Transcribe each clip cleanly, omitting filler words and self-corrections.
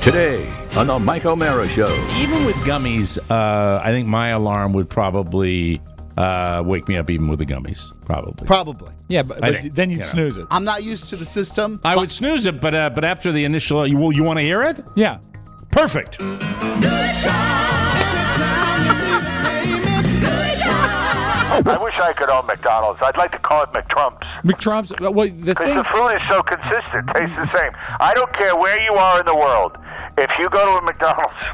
Today on the Mike O'Mara Show. Even with gummies, I think my alarm would probably wake me up even with the gummies. Probably. Yeah, but then you'd snooze it. I'm not used to the system. I would snooze it, but after the initial, you want to hear it? Yeah. Perfect. I wish I could own McDonald's. I'd like to call it McTrump's. McTrump's. Well, Because the food is so consistent, tastes the same. I don't care where you are in the world. If you go to a McDonald's,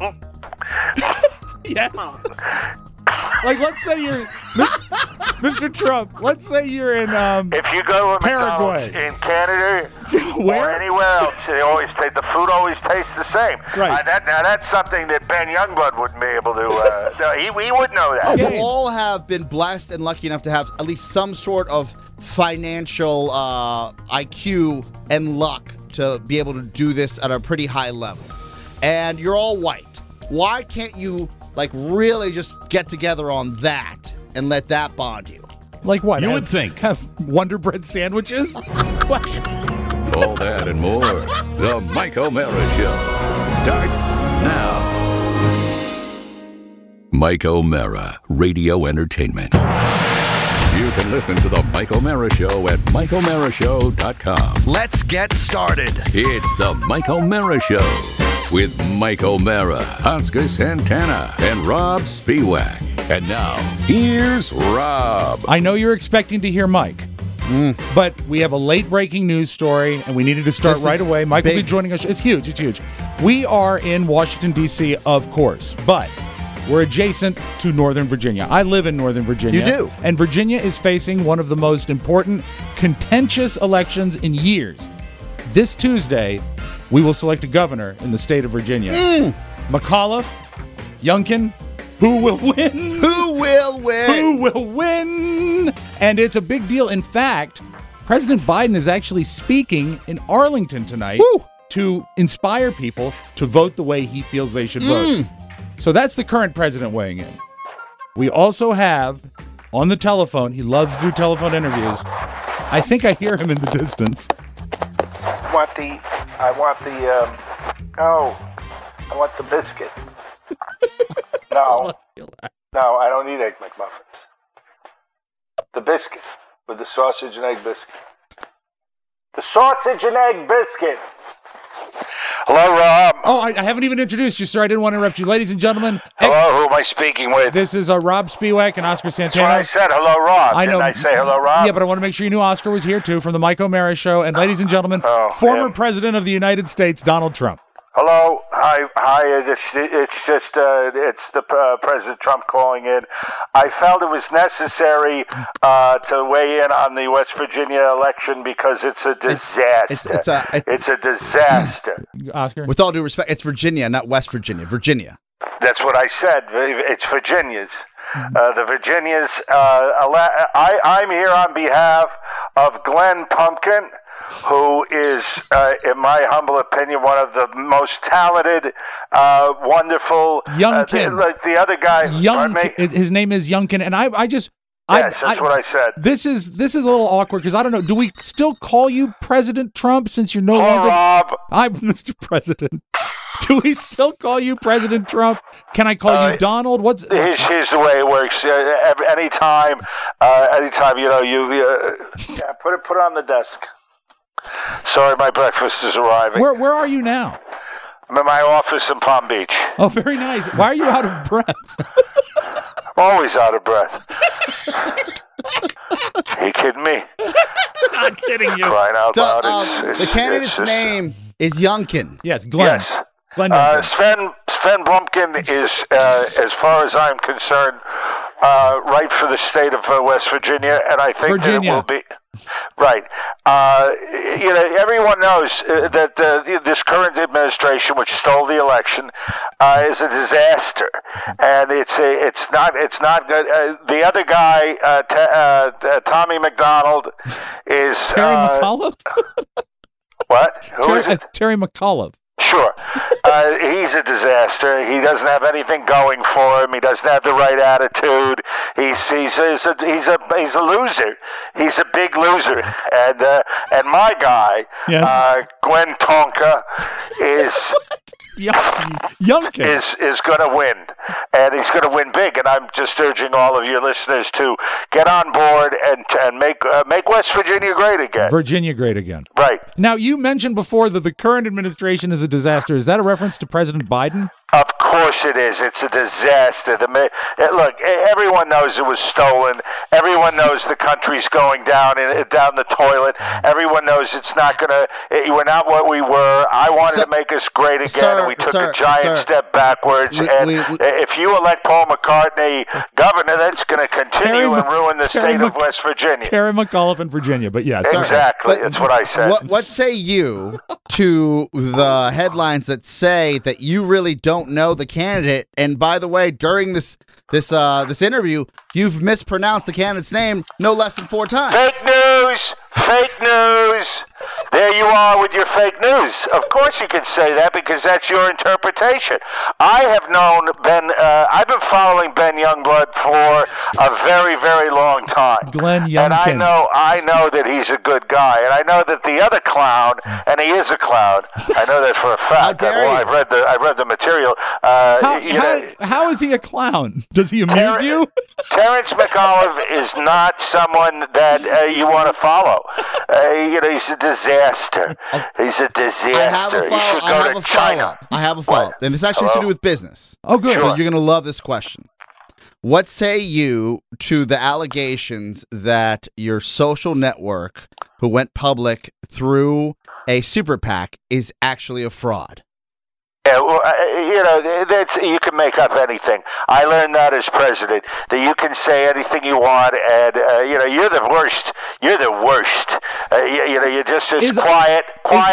yes. Like, let's say you're Mr. Trump. Let's say you're in if you go to a Paraguay. McDonald's in Canada Where? or anywhere else, the food always tastes the same. Right. Now that's something that Ben Youngblood wouldn't be able to. He would know that. We all have been blessed and lucky enough to have at least some sort of financial IQ and luck to be able to do this at a pretty high level. And you're all white. Why can't you, really just get together on that and let that bond you? Like what? You would think. Have Wonder Bread sandwiches? All that and more. The Mike O'Mara Show starts now. Mike O'Mara, Radio Entertainment. You can listen to the Mike O'Mara Show at MikeO'MaraShow.com. Let's get started. It's the Mike O'Mara Show with Mike O'Mara, Oscar Santana, and Rob Spiewak. And now, here's Rob. I know you're expecting to hear Mike, but we have a late-breaking news story, and we needed to start This right is away. Mike will be big. joining us. It's huge. We are in Washington, D.C., of course, but we're adjacent to Northern Virginia. I live in Northern Virginia. You do. And Virginia is facing one of the most important, contentious elections in years. This Tuesday, we will select a governor in the state of Virginia. McAuliffe, Youngkin, who will win? Who will win? Who will win? And it's a big deal. In fact, President Biden is actually speaking in Arlington tonight to inspire people to vote the way he feels they should vote. So that's the current president weighing in. We also have on the telephone, he loves to do telephone interviews. I think I hear him in the distance. I want the biscuit. No, I don't eat Egg McMuffins. The biscuit with the sausage and egg biscuit. The sausage and egg biscuit. Hello, Rob. Oh, I haven't even introduced you, sir. I didn't want to interrupt you. Ladies and gentlemen, Hello, who am I speaking with? this is Rob Spiewak and Oscar That's Santana. what I said. Hello, Rob. I know. Didn't I say hello, Rob? Yeah, but I want to make sure you knew Oscar was here, too, from the Mike O'Mara Show. And ladies and gentlemen, former President of the United States, Donald Trump. Hello, hi. It's the President Trump calling in. I felt it was necessary to weigh in on the West Virginia election because it's a disaster. It's a disaster. Oscar? With all due respect, it's Virginia, not West Virginia. Virginia. That's what I said. It's Virginia's. The Virginia's. I'm here on behalf of Glenn Pumpkin, who is, in my humble opinion, one of the most talented, wonderful. Youngkin. Like the other guy. Youngkin. His name is Youngkin. And I just... Yes, that's what I said. This is a little awkward because I don't know. Do we still call you President Trump since you're no Hello, longer... Rob. I'm Mr. President. Do we still call you President Trump? Can I call you Donald? Here's the way it works. Anytime, put it on the desk. Sorry, my breakfast is arriving. Where are you now? I'm in my office in Palm Beach. Oh, very nice. Why are you out of breath? Always out of breath. Are you kidding me? Not kidding you. Crying out loud. The candidate's name is Youngkin. Yes, Glenn. Yes. Glenn Youngkin. Sven Blumkin is, as far as I'm concerned, right for the state of West Virginia, and I think that it will be. Right. Everyone knows that this current administration, which stole the election, is a disaster, and it's not good. The other guy, Tommy McDonald, is Terry McAuliffe. What? Who is it? Terry McAuliffe. Sure. He's a disaster. He doesn't have anything going for him. He doesn't have the right attitude. He's a loser. He's a big loser. And my guy, yes. Gwen Tonka, is Youngkin is going to win, and he's going to win big. And I'm just urging all of your listeners to get on board and make West Virginia great again. Virginia great again. Right. Now, you mentioned before that the current administration is a disaster. Is that a reference to President Biden? Of course it is. It's a disaster. Look, everyone knows it was stolen. Everyone knows the country's going down the toilet. Everyone knows it's not going to. We're not what we were. I wanted to make us great again, and we took a giant step backwards. If you elect Paul McCartney governor, that's going to continue and ruin the state of West Virginia. Terry McAuliffe in Virginia, but yes. Exactly. That's what I said. What say you to the headlines that say that you really don't know the candidate? And by the way, during this interview, you've mispronounced the candidate's name no less than 4 times. Fake news! Fake news! There you are with your fake news. Of course you can say that because that's your interpretation. I have known Ben, I've been following Ben Youngblood for a very, very long time. Glenn Youngkin. And I know that he's a good guy. And I know that the other clown, and he is a clown, I know that for a fact. How dare you? I've read the material. How is he a clown? Does he amuse you? Terrence McAuliffe is not someone that you want to follow. He's a disaster. He's a disaster. He should go to China. I have a follow-up. And this actually has to do with business. Oh, good. So you're going to love this question. What say you to the allegations that your social network, who went public through a super PAC, is actually a fraud? Yeah, well, you can make up anything. I learned that as president, that you can say anything you want, and you're the worst. You're the worst. You're just as quiet.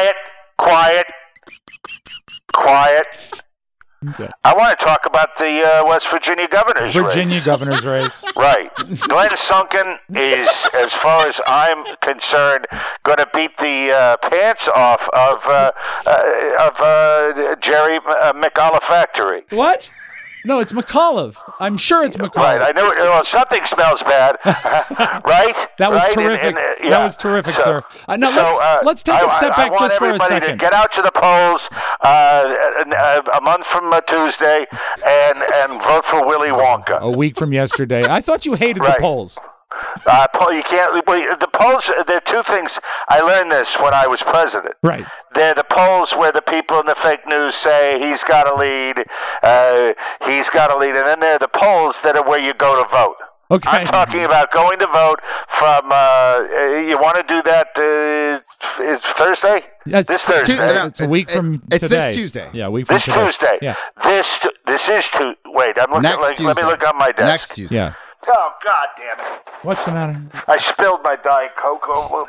Okay. I want to talk about the West Virginia governor's race. Governor's race. Right. Glenn Youngkin is, as far as I'm concerned, going to beat the pants off of Jerry McAuliffe Factory. What? No, it's McAuliffe. I'm sure it's McAuliffe. Right. I know. Well, something smells bad. Right. That was right? terrific. Yeah. That was terrific, sir. Now let's take a step back just for a second. I want everybody to get out to the polls a month from Tuesday and vote for Willy Wonka. A week from yesterday. I thought you hated the polls. You can't. The polls. There are 2 things. I learned this when I was president. Right. They're the polls where the people in the fake news say he's got to lead. He's got to lead, and then there are the polls that are where you go to vote. Okay. I'm talking about going to vote from. You want to do that? Is Thursday? This Thursday. It's a week from today. It's this Tuesday. Yeah, a week from this today. Tuesday. Yeah. This is to. Wait, I'm looking. Let me look on my desk. Next Tuesday. Yeah. Oh, God damn it. What's the matter? I spilled my Diet Coke.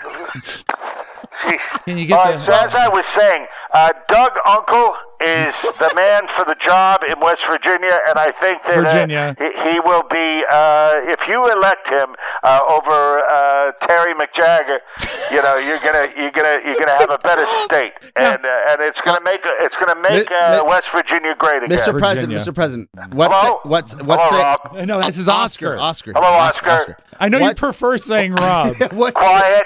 Can you get So as I was saying, Doug Uncle is the man for the job in West Virginia, and I think that he will be. If you elect him over Terry McJagger, you're gonna have a better state, and it's gonna make West Virginia great again. Mr. President, what's Rob. No, this is Oscar. Oscar. Hello, Oscar. I know you prefer saying Rob. Quiet.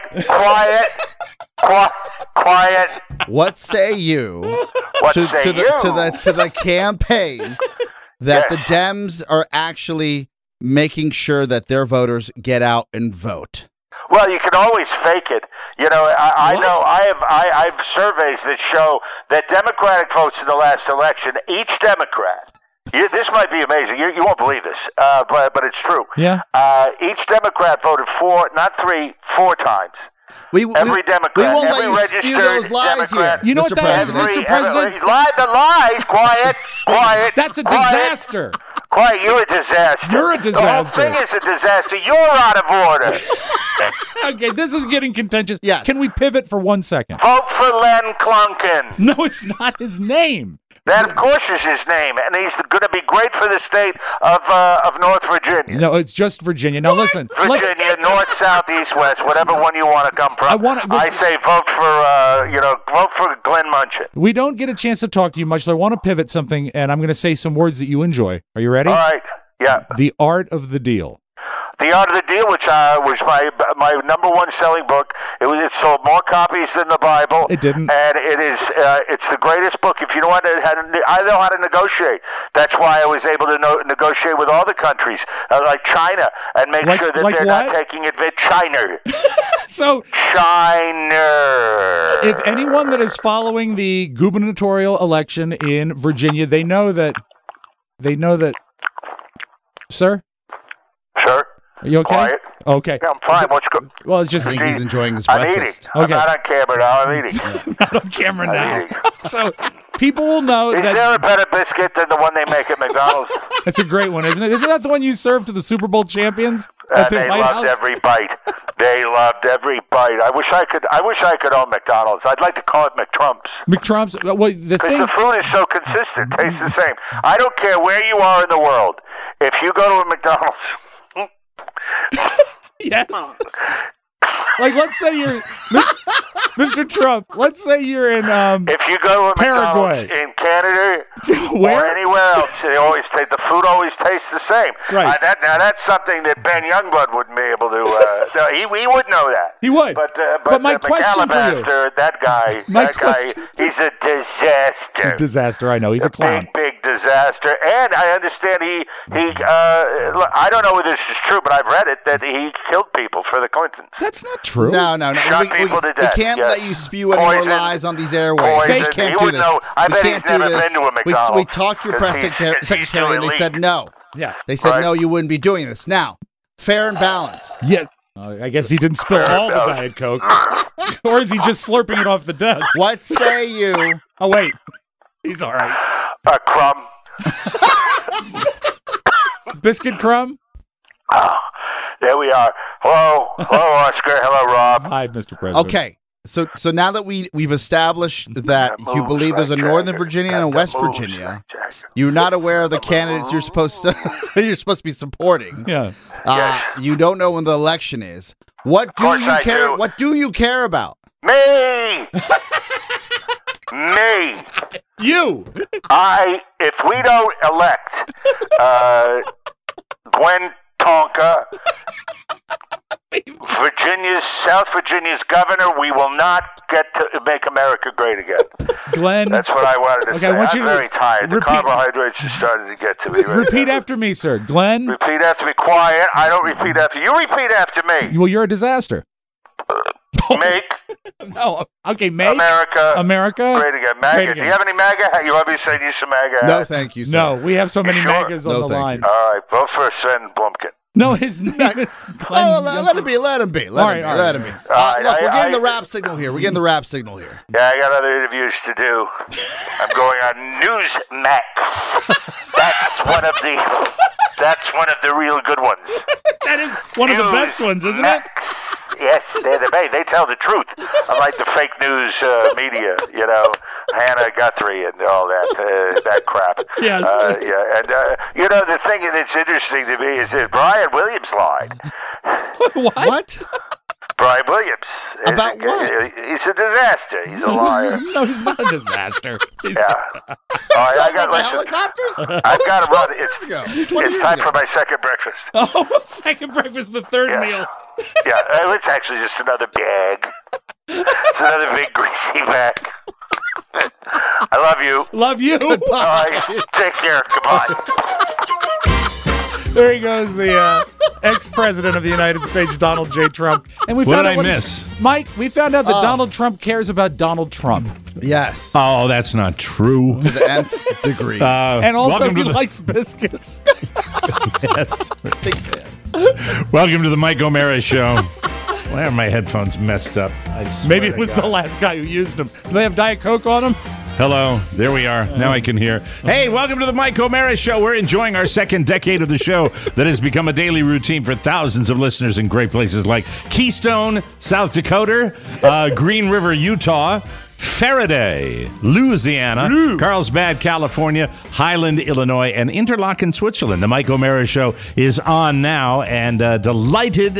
What say you What to say the campaign that the Dems are actually making sure that their voters get out and vote? Well, you can always fake it. I know I have surveys that show that Democratic votes in the last election, each Democrat. This might be amazing. You won't believe this, but it's true. Yeah. Each Democrat voted 4 times. Every Democrat, we won't every let you spew registered those lies Democrat. here. You know what that is, Mr. President? The lies. Quiet. That's a disaster. Quiet. You're a disaster. You're a disaster. The whole thing is a disaster. You're out of order. Okay, this is getting contentious. Yes. Can we pivot for 1 second? Vote for Len Clunkin. No, it's not his name. That, of course, is his name, and he's going to be great for the state of North Virginia. No, it's just Virginia. Now, listen. Virginia, north, south, east, west, whatever one you want to come from. I say vote for Glenn Munchin. We don't get a chance to talk to you much, so I want to pivot something, and I'm going to say some words that you enjoy. Are you ready? All right. Yeah. The art of the deal. The Art of the Deal, which was my number one selling book. It sold more copies than the Bible. It didn't. And it's the greatest book. If you know I know how to negotiate. That's why I was able to negotiate with all the countries, like China, and make sure that they're not taking advantage. China. So, China. if anyone that is following the gubernatorial election in Virginia, they know that. Sir? Sure. Are you okay? Quiet. Okay. Yeah, I'm fine. What's good? Well, it's just I think he's enjoying his I'm breakfast. eating. I'm not on camera now. I'm eating. not on camera now. eating. So people will know Is that there a better biscuit than the one they make at McDonald's? it's a great one, isn't it? Isn't that the one you served to the Super Bowl champions at the They White loved House? every bite. They loved every bite. I wish I could own McDonald's. I'd like to call it McTrump's. McTrump's. Well, the Because thing. the food is so consistent, tastes the same. I don't care where you are in the world. If you go to a McDonald's, Yes. Like, let's say you're Mr. Trump. Let's say you're in if you go to a McDonald's Paraguay. in Canada or Where? anywhere else, the food always tastes the same. Right. Now that's something that Ben Youngblood wouldn't be able to. No, he would know that. He would. But my question for you. McAllister, that guy, he's a disaster. Disaster. I know he's a clown. Big disaster. And I understand he I don't know whether this is true, but I've read it that he killed people for the Clintons. That's not true. No. Shot people to death, We can't yes. let you spew any more Poison. lies on these airways. Poison. We just can't He do would this. know. I We bet can't he's do never this. been to a McDonald's. We talked to your press 'cause he's secretary, too and they said elite. no. Yeah. They said Right. no, you wouldn't be doing this. Now, fair and balanced. Yeah. I guess he didn't spill all the Diet Coke. Or is he just slurping it off the desk? What say you? Oh, wait. He's all right. A crumb. Biscuit crumb? There we are. Hello, Oscar. Hello, Rob. Hi, Mr. President. Okay. So now that we've established that you believe there's a Northern Virginia and a West Virginia, you're not aware of the candidates you're supposed to be supporting. Yeah. You don't know when the election is. What do course you I care? do. What do you care about? Me. Me. You. If we don't elect Gwen Tonka, South Virginia's governor, we will not get to make America great again. Glenn. That's what I wanted to say. I want I'm you to very tired. The repeat- carbohydrates are starting to get to me. Right Repeat now. after me, sir. Glenn. Repeat after me. Quiet. I don't repeat after you. Repeat after me. Well, you're a disaster. Make No. Okay, make America great again. MAGA. Great Do again. you have any MAGA? You obviously need some MAGA. No, thank you, sir. No, we have so many sure? magas on No, the thank line. you. All right. Vote for Sven Blumkin. No, his name is Glenn. Oh, let him be. Let him be. Let him be. right. Look, we're getting I- the rap signal here. Yeah, I got other interviews to do. I'm going on Newsmax. That's one of the real good ones. That is one of the best ones, isn't it? Yes, they tell the truth. Unlike the fake news media, Hannah Guthrie and all that crap. Yes. The thing that's interesting to me is that Brian Williams lied. What? Brian Williams. About what? He's a disaster. He's a liar. No, he's not a disaster. He's Yeah. All right, I got the listen. helicopters? I've got to run. ago. 20 It's years time ago. for my second breakfast. Oh, second breakfast, the third Yes. meal. Yeah, it's actually just another bag. It's another big greasy bag. I love you. Love you. All right, take care. Goodbye. There he goes, the ex-president of the United States, Donald J. Trump. And we What found did out I miss? Mike, we found out that Donald Trump cares about Donald Trump. Yes. Oh, that's not true. To the nth degree. And also welcome he to the- likes biscuits. Big fan. Welcome to the Mike O'Mara Show. Why are my headphones messed up? I swear Maybe it to was God. the last guy who used them. Do they have Diet Coke on them? Hello, there we are. Now I can hear. Hey, welcome to the Mike O'Mara Show. We're enjoying our second decade of the show that has become a daily routine for thousands of listeners in great places like Keystone, South Dakota, Green River, Utah, Faraday, Louisiana, Carlsbad, California, Highland, Illinois, and Interlaken, Switzerland. The Mike O'Mara Show is on now, and delighted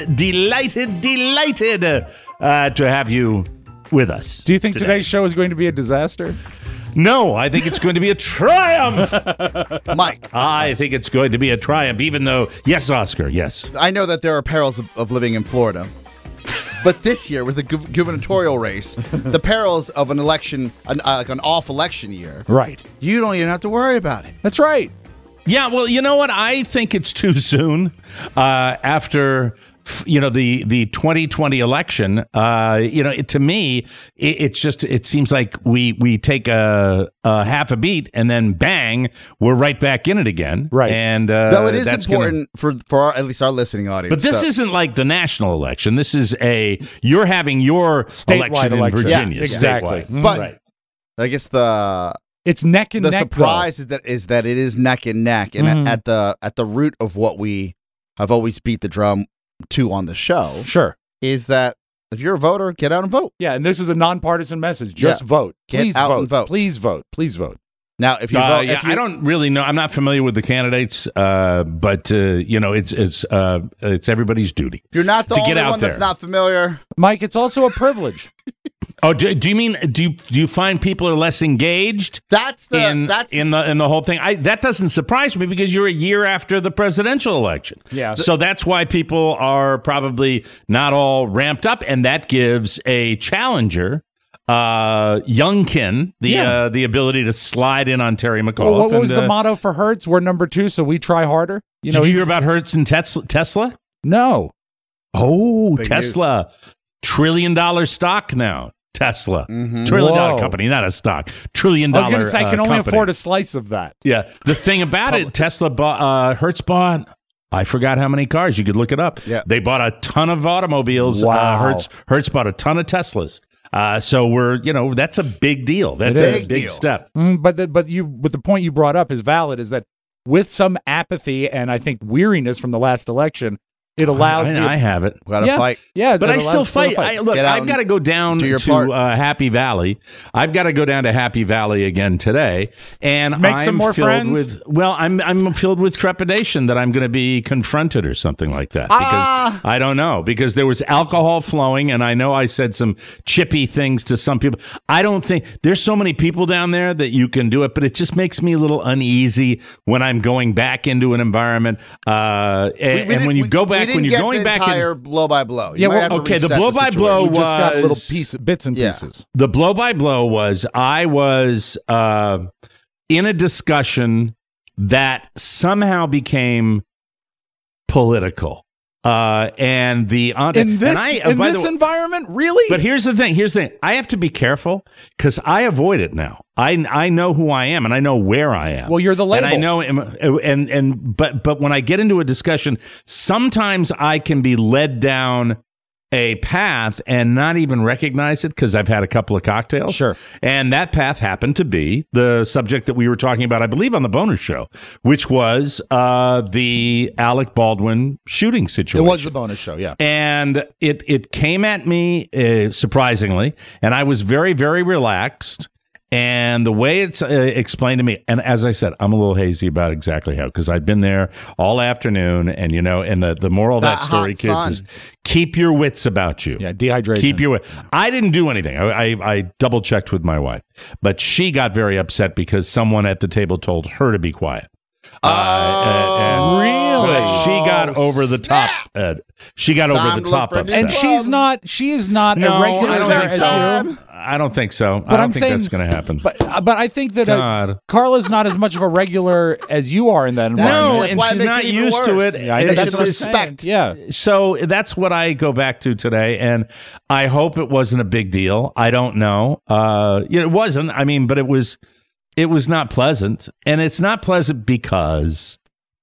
to have you with us. Do you think today's show is going to be a disaster? No, I think it's going to be a triumph. Mike, I think it's going to be a triumph, even though, yes, Oscar, yes. I know that there are perils of living in Florida. But this year, with the gubernatorial race, the perils of an election, like an off-election year, Right. you don't even have to worry about it. That's right. Yeah, well, you know what? I think it's too soon after the 2020 election. To me, it seems like we take a half a beat and then bang, we're right back in it again. Right. And Though it is that's important for at least our listening audience. But this isn't like the national election. This is you're having your Statewide election in election. Virginia. Yes, exactly. Statewide. But Right. I guess the It's neck and neck. surprise is that it is neck and neck, and at the root of what we have always beat the drum to on the show though. Sure. is that if you're a voter, get out and vote. Yeah, and this is a nonpartisan message. Just Yeah. vote. Get Please out vote. and vote. Please vote. Please vote. Now, if you vote, Yeah, I don't really know. I'm not familiar with the candidates, but it's everybody's duty. you're not the to get only out one that's there. not familiar. Mike, it's also a privilege. Oh, do you mean do you find people are less engaged That's the in that's in the whole thing? That doesn't surprise me because you're a year after the presidential election. Yeah. So that's why people are probably not all ramped up, and that gives a challenger, Youngkin, the ability to slide in on Terry McAuliffe. Well, what was and, the motto for Hertz? We're number 2, so we try harder. Did you hear about Hertz and Tesla? No. Oh, Big Tesla, $1 trillion stock now. Tesla, $1 trillion Whoa. company, not a stock. $1 trillion. I was going to say, I can only company. afford a slice of that. Yeah. The thing about it, Tesla bought, Hertz bought, I forgot how many cars. You could look it up. Yeah. They bought a ton of automobiles. Wow. Hertz bought a ton of Teslas. So that's a big deal. That's It a is. big Deal. step. But the point you brought up is valid, is that with some apathy and I think weariness from the last election, it allows I have it. gotta yeah, fight. Yeah, But it I allows still for the fight. Look, Get out I've got to go down do your to part. Happy Valley. I've got to go down to Happy Valley again today, and Make I'm some more filled friends? I'm filled with trepidation that I'm going to be confronted or something like that because I don't know, because there was alcohol flowing, and I know I said some chippy things to some people. I don't think there's so many people down there that you can do it, but it just makes me a little uneasy when I'm going back into an environment. And when you go back, when you're going back. Entire blow by blow. You Yeah, might well, have to okay, the reset blow by blow situation. You just got little was- bits and Yeah. pieces. The blow by blow was I was in a discussion that somehow became political. And the In this environment, really? But here's the thing. I have to be careful because I avoid it now. I know who I am and I know where I am. Well, you're the label. And I know, but when I get into a discussion, sometimes I can be led down a path and not even recognize it because I've had a couple of cocktails. Sure. And that path happened to be the subject that we were talking about, I believe, on the Bonus Show, which was the Alec Baldwin shooting it situation. was the bonus show, yeah. And it came at me surprisingly, and I was very, very relaxed. And the way it's explained to me, and as I said, I'm a little hazy about exactly how, because I've been there all afternoon, and and the moral of that story, hot kids, sun. is keep your wits about you. Yeah, dehydration. Keep your wit. I didn't do anything. I double checked with my wife, but she got very upset because someone at the table told her to be quiet. Really? But she got over the top. She got over Time the to look top for a new upset. And she is not No, a regular I don't there think as so. you. I don't think so. But I don't I'm think saying- that's going to happen. But I think that God. Carla's not as much of a regular as you are in that environment. No, That's and why it she's makes not it even used to worse. it. Yeah, I know It's that's what I'm just- saying. respect. Yeah. So that's what I go back to today, and I hope it wasn't a big deal. I don't know. It wasn't. I mean, but it was not pleasant, and it's not pleasant because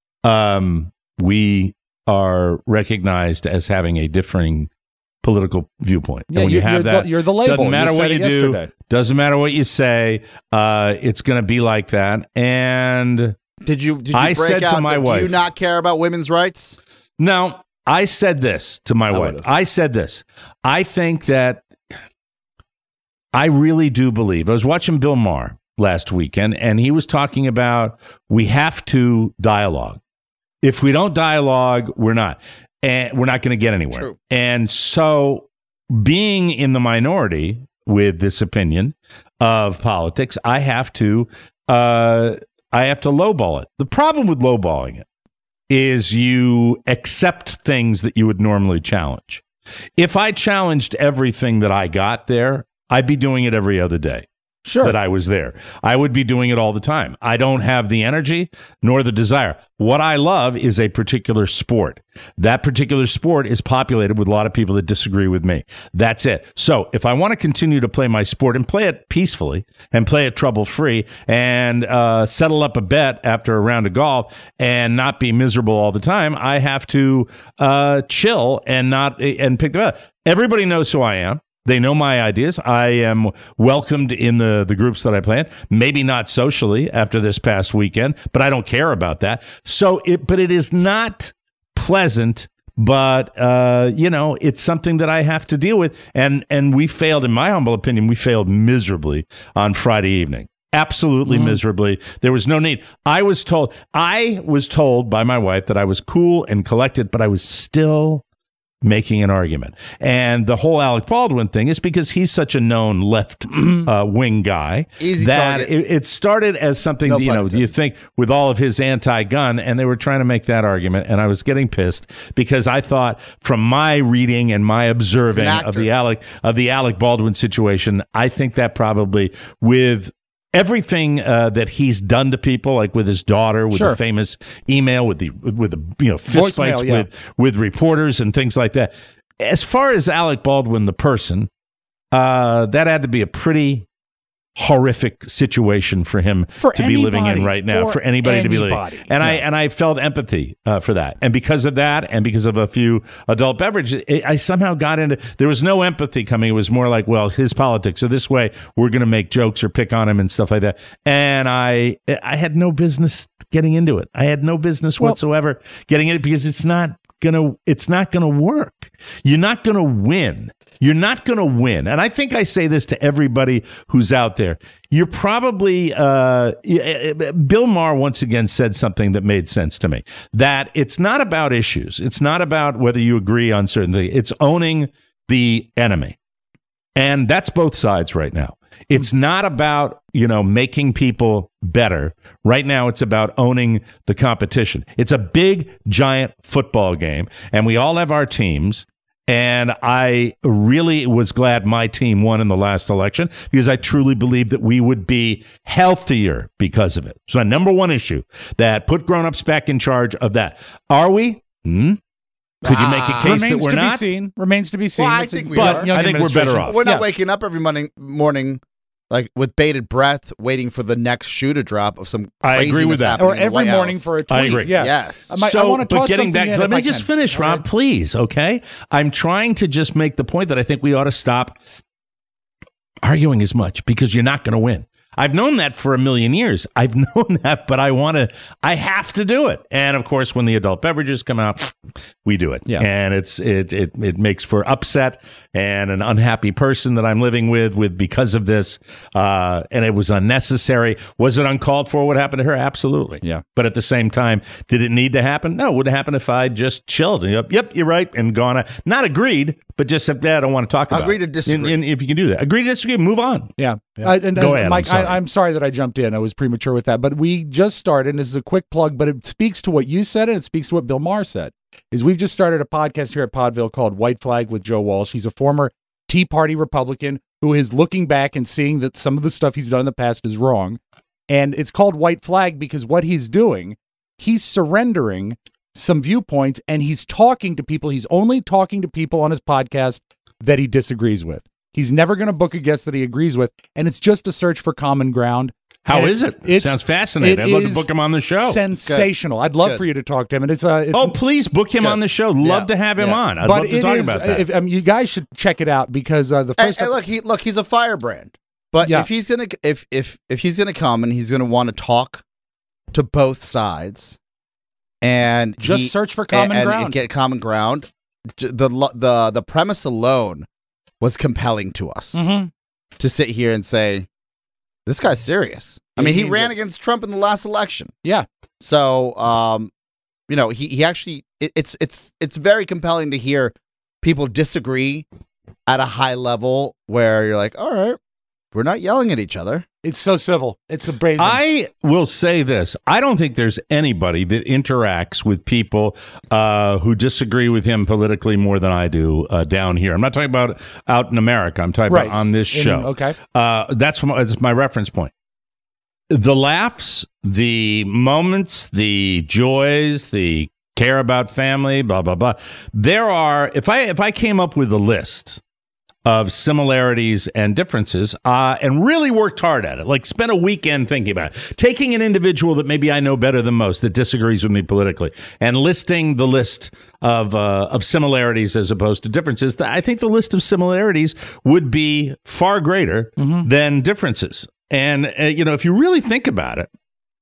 we are recognized as having a differing political viewpoint. Yeah, and when you you're have that, you're the label. doesn't matter You what said you it do. yesterday. Doesn't matter what you say. It's going to be like that. And Did you I break said to out my that, wife- do you not care about women's rights? no, I said this to my wife. would've. I said this. I think that I really do believe. I was watching Bill Maher last weekend, and he was talking about we have to dialogue. If we don't dialogue, we're not. And we're not going to get anywhere. True. And so being in the minority with this opinion, of politics, I have to lowball it. The problem with lowballing it is you accept things that you would normally challenge. If I challenged everything that I got there, I'd be doing it every other day. Sure. That I was there. I would be doing it all the time. I don't have the energy nor the desire. What I love is a particular sport. That particular sport is populated with a lot of people that disagree with me. That's it. So if I want to continue to play my sport and play it peacefully and play it trouble-free and settle up a bet after a round of golf and not be miserable all the time, I have to chill and pick them up. Everybody knows who I am. They know my ideas. I am welcomed in the groups that I play in. Maybe not socially after this past weekend, but I don't care about that. But it is not pleasant. But it's something that I have to deal with. And we failed, in my humble opinion, we failed miserably on Friday evening. Absolutely miserably. There was no need. I was told by my wife that I was cool and collected, but I was still making an argument. And the whole Alec Baldwin thing is because he's such a known left wing guy. Easy that target. it started as something, you think with all of his anti-gun, and they were trying to make that argument, and I was getting pissed because I thought from my reading and my observing of the Alec Baldwin situation, I think that probably with everything that he's done to people, like with his daughter, with the famous email, with the fist fights with reporters and things like that. As far as Alec Baldwin, the person, that had to be a pretty horrific situation for him to be living in right now, for anybody to be living. And I felt empathy for that. And because of that, and because of a few adult beverages, I somehow got into, there was no empathy coming. It was more like, well, his politics are this way. We're going to make jokes or pick on him and stuff like that. And I had no business getting into it. I had no business whatsoever getting in it because it's not gonna work. You're not gonna win. You're not going to win. And I think I say this to everybody who's out there. You're probably, Bill Maher once again said something that made sense to me, that it's not about issues. It's not about whether you agree on certain things. It's owning the enemy. And that's both sides right now. It's not about, making people better. Right now, it's about owning the competition. It's a big, giant football game, and we all have our teams. And I really was glad my team won in the last election because I truly believe that we would be healthier because of it. So my number one issue, that put grown-ups back in charge of that. Are we? Could you make a case that we're not? Remains to be seen. Well, I think we are. I think we're better off. We're not waking up every morning like with bated breath, waiting for the next shoe to drop of some craziness. I agree with that. Or every morning for a tweet. I agree. Yeah. Yes. I want to toss getting back, let me just finish, All Rob, right. please. Okay, I'm trying to just make the point that I think we ought to stop arguing as much because you're not going to win. I've known that for a million years. I've known that, but I have to do it. And of course, when the adult beverages come out, we do it. Yeah. And it makes for upset and an unhappy person that I'm living with because of this. And it was unnecessary. Was it uncalled for what happened to her? Absolutely. Yeah. But at the same time, did it need to happen? No, it would have happened if I just chilled. Yep, you're right. And gone, not agreed, but just said, I don't want to talk about it. Agree to disagree. And if you can do that. Agree to disagree, move on. Yeah. Go ahead, Mike, I'm sorry. I'm sorry that I jumped in. I was premature with that. But we just started, and this is a quick plug, but it speaks to what you said, and it speaks to what Bill Maher said, is we've just started a podcast here at Podville called White Flag with Joe Walsh. He's a former Tea Party Republican who is looking back and seeing that some of the stuff he's done in the past is wrong. And it's called White Flag because what he's doing, he's surrendering some viewpoints, and he's talking to people. He's only talking to people on his podcast that he disagrees with. He's never going to book a guest that he agrees with, and it's just a search for common ground. How is it? It sounds fascinating. I'd love to book him on the show. Sensational. I'd love for you to talk to him. And it's please book him on the show. Love to have him on. I'd love to talk about that. You guys should check it out because the first. Look, he's a firebrand. But if he's gonna if he's gonna come and he's gonna want to talk to both sides, and just search for common ground and get common ground, the premise alone was compelling to us to sit here and say, this guy's serious. I mean, he ran against Trump in the last election. Yeah. So, he actually, it's very compelling to hear people disagree at a high level where you're like, all right, we're not yelling at each other. It's so civil. It's amazing. I will say this. I don't think there's anybody that interacts with people who disagree with him politically more than I do down here. I'm not talking about out in America. I'm talking about on this show. Okay. That's my reference point. The laughs, the moments, the joys, the care about family, blah, blah, blah. There are, if I came up with a list of similarities and differences and really worked hard at it, like spent a weekend thinking about it, taking an individual that maybe I know better than most that disagrees with me politically and listing the list of similarities as opposed to differences, I think the list of similarities would be far greater than differences. And, if you really think about it,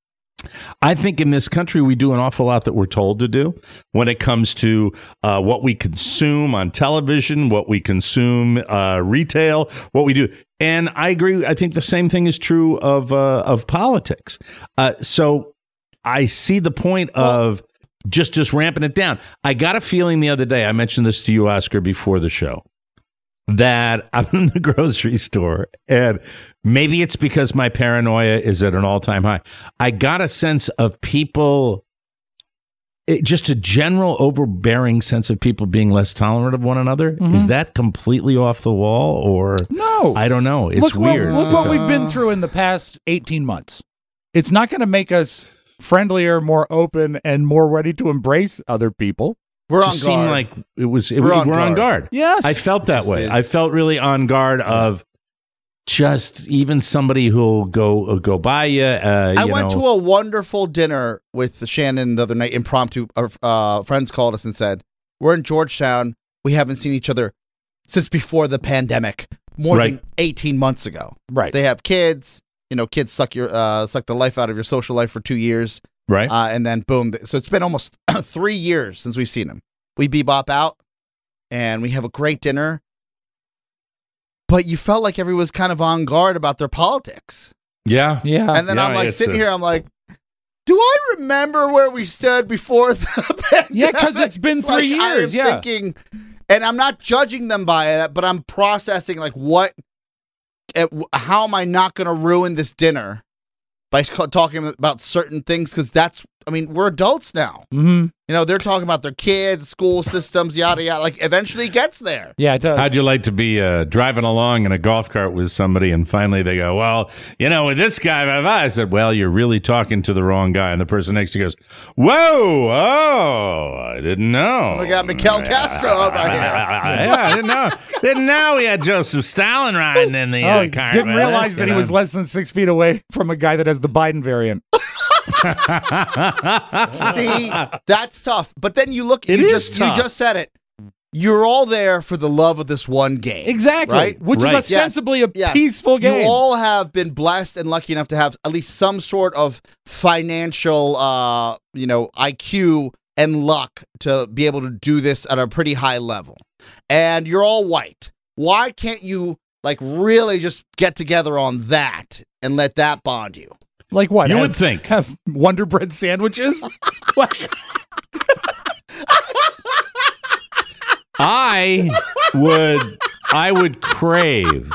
I think in this country we do an awful lot that we're told to do when it comes to what we consume on television, what we consume retail, what we do. And I agree. I think the same thing is true of politics. So I see the point of just ramping it down. I got a feeling the other day, I mentioned this to you, Oscar, before the show, that I'm in the grocery store, and maybe it's because my paranoia is at an all-time high. I got a sense of people, just a general overbearing sense of people being less tolerant of one another. Is that completely off the wall, or no? I don't know. It's weird. Look what we've been through in the past 18 months. It's not going to make us friendlier, more open, and more ready to embrace other people. We're on guard. Seemed like we're on guard. Yes. I felt that way. I felt really on guard of just even somebody who'll go by you. I went to a wonderful dinner with Shannon the other night, impromptu. Our friends called us and said, we're in Georgetown. We haven't seen each other since before the pandemic, more than 18 months ago. Right. They have kids. Kids suck the life out of your social life for 2 years. Right. And then boom. So it's been almost 3 years since we've seen him. We bebop out and we have a great dinner. But you felt like everyone's kind of on guard about their politics. Yeah. Yeah. And then I'm like sitting here, I'm like, do I remember where we stood before the pandemic? Yeah, because it's been 3 years. I am thinking, and I'm not judging them by that, but I'm processing like how am I not going to ruin this dinner by talking about certain things? Because we're adults now. Mm-hmm. They're talking about their kids, school systems, yada, yada. Like, eventually it gets there. Yeah, it does. How'd you like to be driving along in a golf cart with somebody and finally they go, well, with this guy, blah, blah. I said, well, you're really talking to the wrong guy. And the person next to you goes, whoa, I didn't know. We got Miguel Castro over here. Yeah, I didn't know. Didn't know we had Joseph Stalin riding in the car. Didn't realize that he was less than 6 feet away from a guy that has the Biden variant. See, that's tough. But then you look, you just said it. You're all there for the love of this one game. Exactly. Right? Which is ostensibly a peaceful game. You all have been blessed and lucky enough to have at least some sort of financial, IQ and luck to be able to do this at a pretty high level. And you're all white. Why can't you really just get together on that and let that bond you? Like what? You would think. Have Wonder Bread sandwiches? I would crave.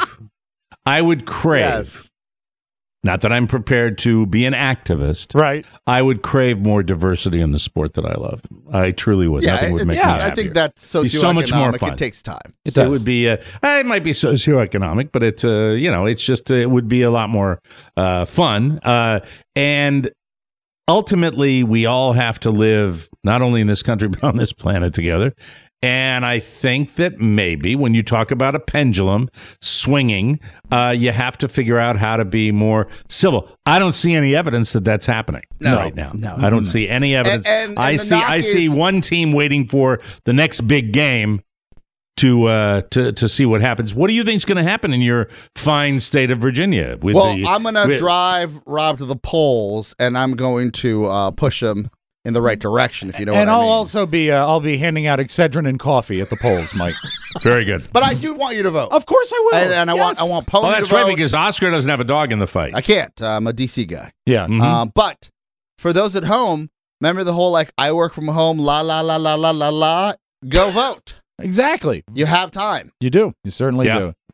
Yes. Not that I'm prepared to be an activist. Right. I would crave more diversity in the sport that I love. I truly would. Yeah, Nothing would make me happier. I think that's socioeconomic. So much more fun. It takes time. It does. It would be. It might be socioeconomic, but it's it's just it would be a lot more fun. And ultimately, we all have to live not only in this country but on this planet together. And I think that maybe when you talk about a pendulum swinging, you have to figure out how to be more civil. I don't see any evidence that that's happening right now. No, I don't see any evidence. And I see one team waiting for the next big game to see what happens. What do you think is going to happen in your fine state of Virginia? I'm going to drive Rob to the polls, and I'm going to push him in the right direction, if you know what I mean. And I'll also be I'll be handing out Excedrin and coffee at the polls, Mike. Very good. But I do want you to vote. Of course I will. And I want Pony to vote. Oh, that's right, because Oscar doesn't have a dog in the fight. I can't. I'm a DC guy. Yeah. Mm-hmm. But for those at home, remember the whole I work from home, la la la la la la la. Go vote. Exactly. You have time. You do. You certainly do.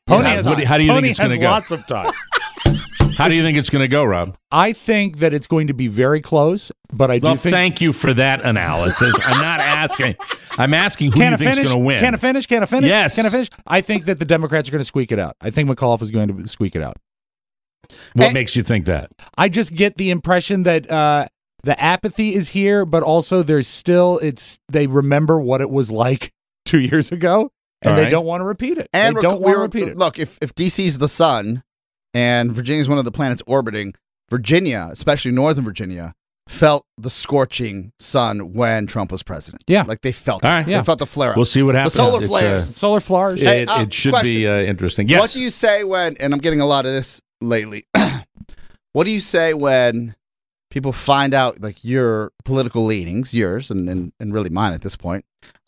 Pony Yeah. has, How do you think Pony it's gonna has go? lots of time. How do you think it's going to go, Rob? I think that it's going to be very close, but I do Well, think. thank you for that analysis. I'm not asking. I'm asking who Can you I think's finish? going to win. Can I finish? Can I finish? Yes. Can I finish? I think that the Democrats are going to squeak it out. I think McAuliffe is going to squeak it out. What makes you think that? I just get the impression that the apathy is here, but also there's still they remember what it was like 2 years ago, and All they right. don't want to repeat it. And they don't want to repeat it. Look, if DC's the sun and Virginia's one of the planets orbiting, Virginia, especially Northern Virginia, felt the scorching sun when Trump was president. Yeah. Like they felt All it. right. They Yeah. felt the flare-ups. We'll see what happens. The solar It, flares. Solar flowers. Hey, It should be question. interesting. Yes. What do you say when, and I'm getting a lot of this lately, what do you say when people find out like your political leanings, yours and really mine at this point,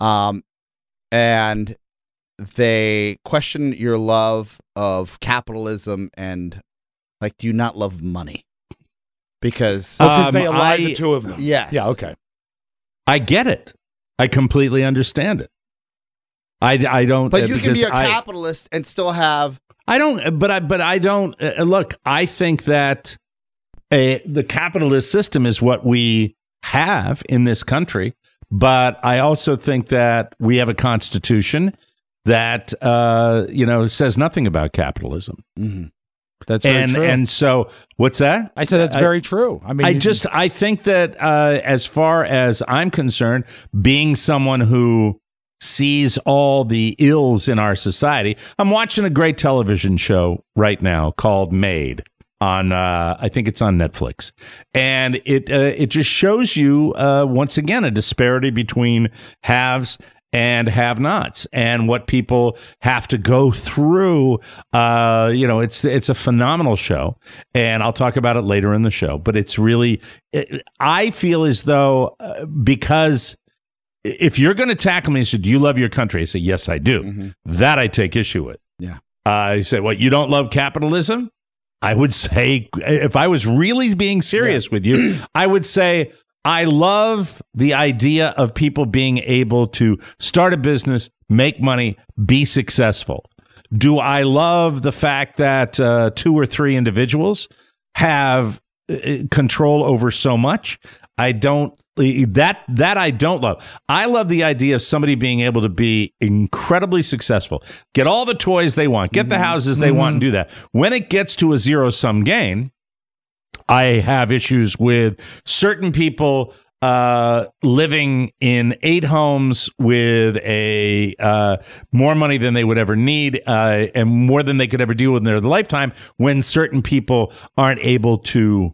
and they question your love of capitalism and like, do you not love money? Because Because they allied I- the two of them. yes. Yeah, okay. I get it. I completely understand it. I don't. But you can be because a capitalist and still have I don't. But I don't. Look, I think that the capitalist system is what we have in this country. But I also think that we have a constitution that says nothing about capitalism. That's very true. And so, what's that? I said that's very true. I mean, I think that as far as I'm concerned, being someone who sees all the ills in our society, I'm watching a great television show right now called Made on, I think it's on Netflix. And it just shows you, once again, a disparity between haves and have-nots, and what people have to go through. It's a phenomenal show, and I'll talk about it later in the show. But it's really, I feel as though because if you're going to tackle me and say, "Do you love your country?" I say, "Yes, I do." That I take issue with. Yeah. You say, "What? You don't love capitalism?" I would say, if I was really being serious with you, I would say, I love the idea of people being able to start a business, make money, be successful. Do I love the fact that 2 or 3 individuals have control over so much? I don't. That I don't love. I love the idea of somebody being able to be incredibly successful, get all the toys they want, get the houses they want, and do that. When it gets to a zero-sum game, I have issues with certain people living in 8 homes with more money than they would ever need and more than they could ever do in their lifetime, when certain people aren't able to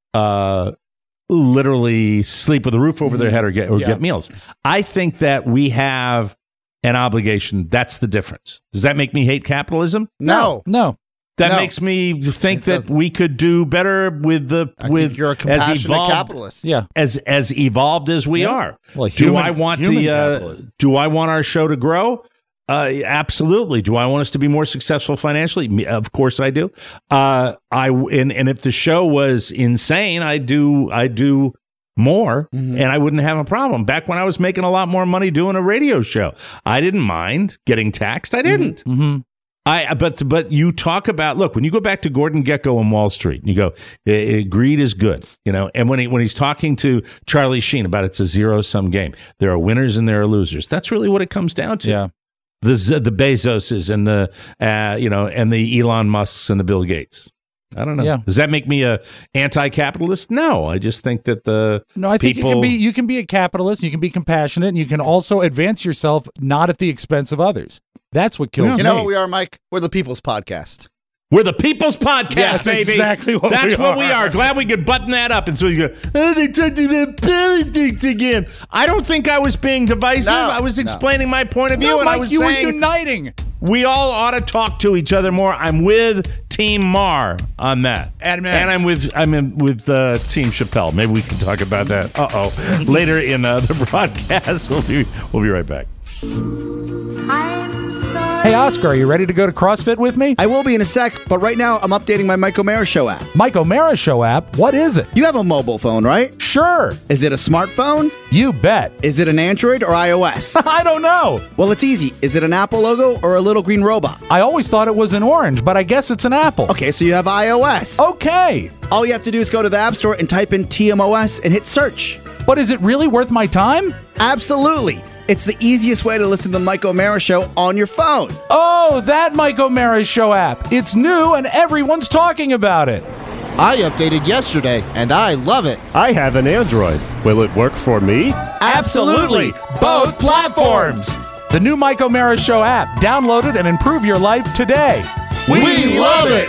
literally sleep with a roof over their head or get meals. I think that we have an obligation. That's the difference. Does that make me hate capitalism? no. That No. makes me think It that doesn't. we could do better with I think you're a compassionate capitalist. Yeah. as evolved as we are. Well, do human- I want human capitalism. do I want our show to grow? Absolutely. Do I want us to be more successful financially? Of course I do. And if the show was insane, I do more, and I wouldn't have a problem. Back when I was making a lot more money doing a radio show, I didn't mind getting taxed. I didn't. But you talk about, look, when you go back to Gordon Gekko on Wall Street, you go, greed is good, and when he's talking to Charlie Sheen about it's a zero-sum game, there are winners and there are losers. That's really what it comes down to. Yeah. The Bezoses and the and the Elon Musks and the Bill Gates. I don't know. Yeah. Does that make me a anti-capitalist? No, I just think that No, I think people, you can be a capitalist, you can be compassionate, and you can also advance yourself not at the expense of others. That's what kills me. You know what we are, Mike? We're the People's Podcast. We're the People's Podcast, That's baby. exactly what That's we what are. we are. Glad we could button that up. And so you go, they're talking about politics again. I don't think I was being divisive. No, I was no. explaining my point of view, No, and Mike, I was you saying were uniting. we all ought to talk to each other more. I'm with Team Marr on that, And I'm with Team Chappelle. Maybe we can talk about that. Later in the broadcast. We'll be right back. I'm sorry. Hey, Oscar, are you ready to go to CrossFit with me? I will be in a sec, but right now I'm updating my Mike O'Mara Show app. Mike O'Mara Show app? What is it? You have a mobile phone, right? Sure. Is it a smartphone? You bet. Is it an Android or iOS? I don't know. Well, it's easy. Is it an Apple logo or a little green robot? I always thought it was an orange, but I guess it's an apple. Okay, so you have iOS. Okay. All you have to do is go to the App Store and type in TMOS and hit search. But is it really worth my time? Absolutely. It's the easiest way to listen to the Mike O'Mara Show on your phone. Oh, that Mike O'Mara Show app. It's new and everyone's talking about it. I updated yesterday, and I love it. I have an Android. Will it work for me? Absolutely. Both platforms. The new Mike O'Mara Show app. Download it and improve your life today. We love it.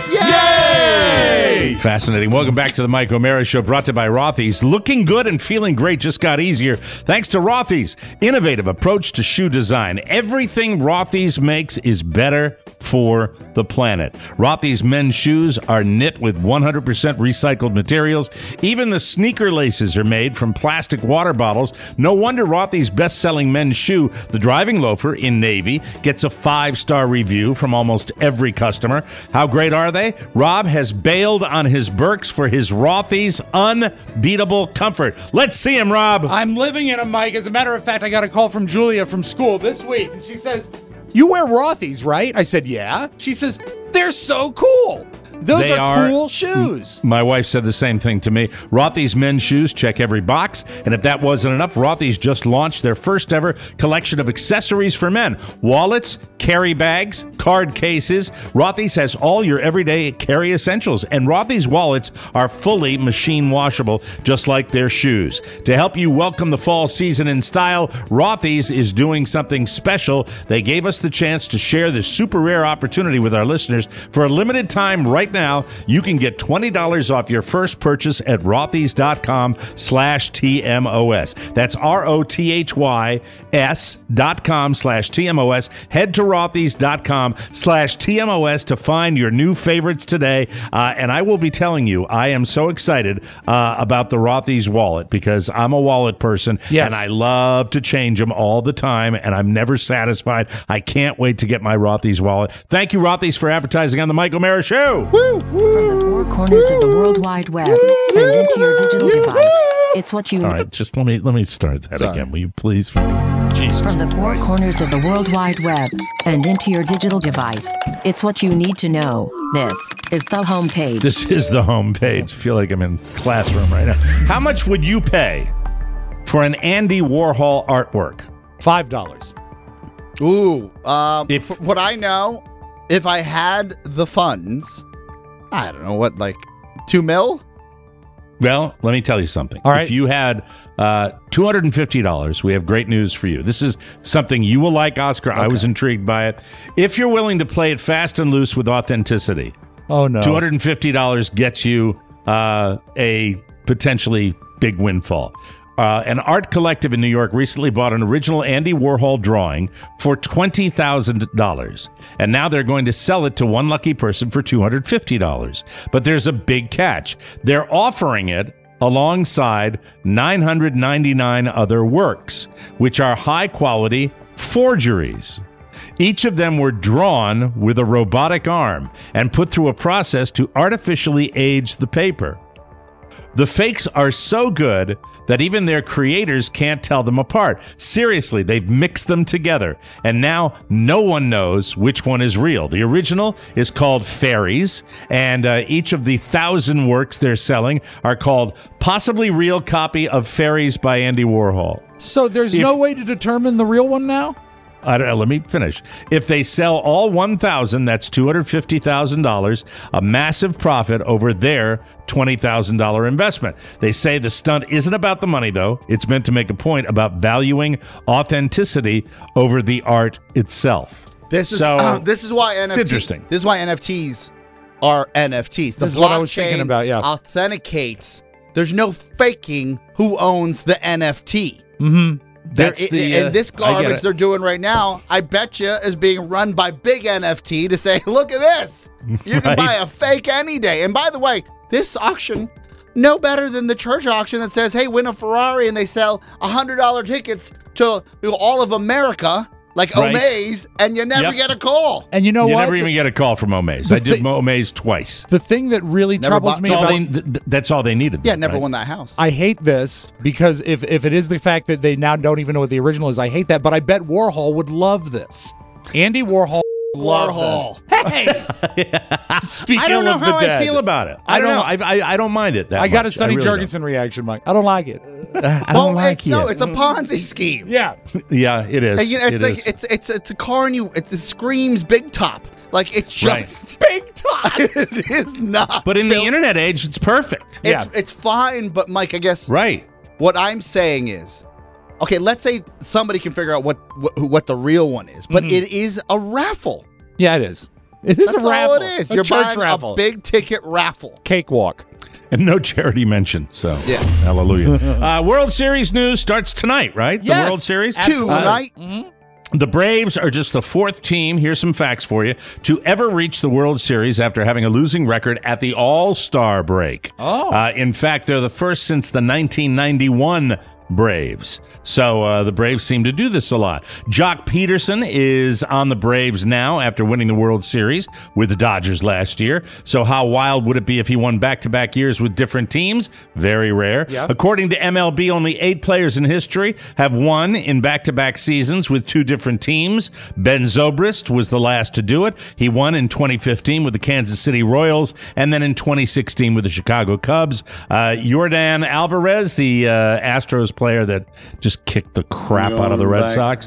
Yay! Fascinating. Welcome back to the Mike O'Mara Show, brought to you by Rothy's. Looking good and feeling great just got easier thanks to Rothy's innovative approach to shoe design. Everything Rothy's makes is better for the planet. Rothy's men's shoes are knit with 100% recycled materials. Even the sneaker laces are made from plastic water bottles. No wonder Rothy's best-selling men's shoe, the driving loafer in navy, gets a 5-star review from almost every customer. How great are they? Rob has bailed on his Birks for his Rothy's unbeatable comfort. Let's see him, Rob. I'm living in a Mike. As a matter of fact, I got a call from Julia from school this week, and she says, "You wear Rothy's, right?" I said, "Yeah." She says, "They're so cool. Those They are are cool shoes." My wife said the same thing to me. Rothy's men's shoes check every box. And if that wasn't enough, Rothy's just launched their first ever collection of accessories for men. Wallets, carry bags, card cases. Rothy's has all your everyday carry essentials. And Rothy's wallets are fully machine washable, just like their shoes. To help you welcome the fall season in style, Rothy's is doing something special. They gave us the chance to share this super rare opportunity with our listeners. For a limited time right now, you can get $20 off your first purchase at rothys.com/TMOS. That's ROTHYS.com/TMOS. Head to rothys.com/TMOS to find your new favorites today. And I will be telling you, I am so excited about the Rothy's wallet because I'm a wallet person. Yes. And I love to change them all the time, and I'm never satisfied. I can't wait to get my Rothy's wallet. Thank you, Rothy's, for advertising on the Mike O'Mara Show. From the four corners of the World Wide Web and into your digital device. It's what you All right, just let me start that again. Will you please? Jesus. From the four corners of the World Wide Web and into your digital device. It's what you need to know. This is the homepage. This is the homepage. I feel like I'm in classroom right now. How much would you pay for an Andy Warhol artwork? $5. Ooh, If- for what I know, if I had the funds, I don't know what, like $2 million. Well, let me tell you something. All right. If you had $250, we have great news for you. This is something you will like, Oscar. I was intrigued by it. If you're willing to play it fast and loose with authenticity, Oh, no. $250 gets you a potentially big windfall. An art collective in New York recently bought an original Andy Warhol drawing for $20,000. And now they're going to sell it to one lucky person for $250. But there's a big catch. They're offering it alongside 999 other works, which are high-quality forgeries. Each of them were drawn with a robotic arm and put through a process to artificially age the paper. The fakes are so good that even their creators can't tell them apart. Seriously, they've mixed them together, and now no one knows which one is real. The original is called Fairies, and each of the 1,000 works they're selling are called Possibly Real Copy of Fairies by Andy Warhol. So there's no way to determine the real one now? I don't know, let me finish. If they sell all 1,000, that's $250,000, a massive profit over their $20,000 investment. They say the stunt isn't about the money, though. It's meant to make a point about valuing authenticity over the art itself. This is why NFTs. It's interesting. This is why NFTs are NFTs. The This is what I was thinking blockchain about, yeah. authenticates. There's no faking who owns the NFT. Mm-hmm. That's and this I get garbage it. they're doing right now, I bet you, is being run by Big NFT to say, look at this. You can Right. buy a fake any day. And by the way, this auction, no better than the church auction that says, hey, win a Ferrari, and they sell $100 tickets to all of America. like Right. Omaze, and you never Yep. get a call. And you know You what? never even get a call from Omaze. The I did thi- Omaze twice. The thing that really Never troubles bought- me That's all, about that's all they needed. Yeah, never right? won that house. I hate this because if it is the fact that they now don't even know what the original is, I hate that. But I bet Warhol would love this. Andy Warhol Warhol. Love this. Hey, speak I don't ill know of the how I dead. feel about it. I don't know. I don't mind it that I got a much. Sonny really don't. Jurgensen reaction, Mike. I don't like it. I don't like it. No, it's a Ponzi scheme. Yeah. Yeah, it is. And, you know, it's It like is. it's a car and it screams big top. Like it's Right. just big top. It is not. But in the internet age, it's perfect. It's fine, but Mike, I guess Right. what I'm saying is, okay, let's say somebody can figure out what the real one is, but it is a raffle. Yeah, it is. It is That's a raffle. all it is. A You're church buying raffle. a big ticket raffle. Cakewalk. And no charity mention. So, Yeah. hallelujah. World Series news starts tonight, right? Yes. The World Series? Tonight. The Braves are just the fourth team, here's some facts for you, to ever reach the World Series after having a losing record at the All-Star break. In fact, they're the first since the 1991 Braves. So the Braves seem to do this a lot. Jock Peterson is on the Braves now after winning the World Series with the Dodgers last year. So how wild would it be if he won back-to-back years with different teams? Very rare. Yeah. According to MLB, only 8 players in history have won in back-to-back seasons with 2 different teams. Ben Zobrist was the last to do it. He won in 2015 with the Kansas City Royals and then in 2016 with the Chicago Cubs. Yordan Alvarez, the Astros player that just kicked the crap out of the Red Sox.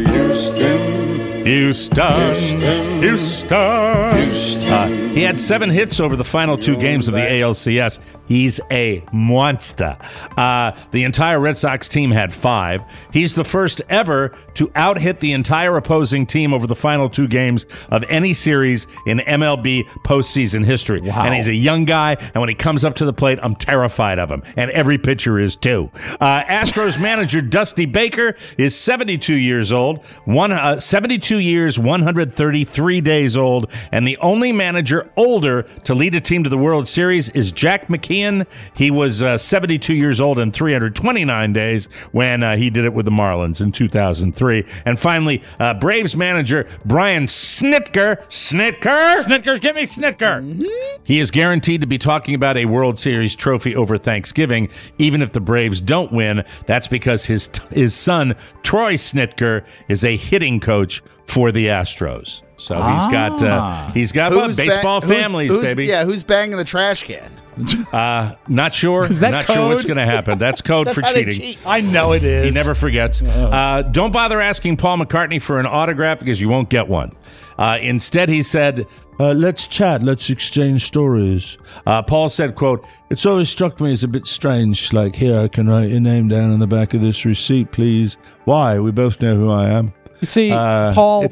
Houston. He had 7 hits over the final 2 games of the ALCS. He's a monster. The entire Red Sox team had 5. He's the first ever to out-hit the entire opposing team over the final 2 games of any series in MLB postseason history. Wow. And he's a young guy, and when he comes up to the plate, I'm terrified of him. And every pitcher is too. Astros manager Dusty Baker is 72 years old, 72 years, 133 days old, and the only manager older to lead a team to the World Series is Jack McKeon. He was 72 years old and 329 days when he did it with the Marlins in 2003. And finally, Braves manager Brian Snitker. Snitkers, give me Snitker. He is guaranteed to be talking about a World Series trophy over Thanksgiving, even if the Braves don't win. That's because his son, Troy Snitker, is a hitting coach for the Astros. So he's got Who's baseball families, who's, baby. Yeah, who's banging the trash can? Not sure. Is that Not sure what's code? going to happen. That's code That's for how they cheating. cheat. I know it is. He never forgets. Don't bother asking Paul McCartney for an autograph because you won't get one. Instead, he said, let's chat, let's exchange stories. Paul said, quote, "It's always struck me as a bit strange, like, here, I can write your name down on the back of this receipt, please. Why? We both know who I am." You see, Paul.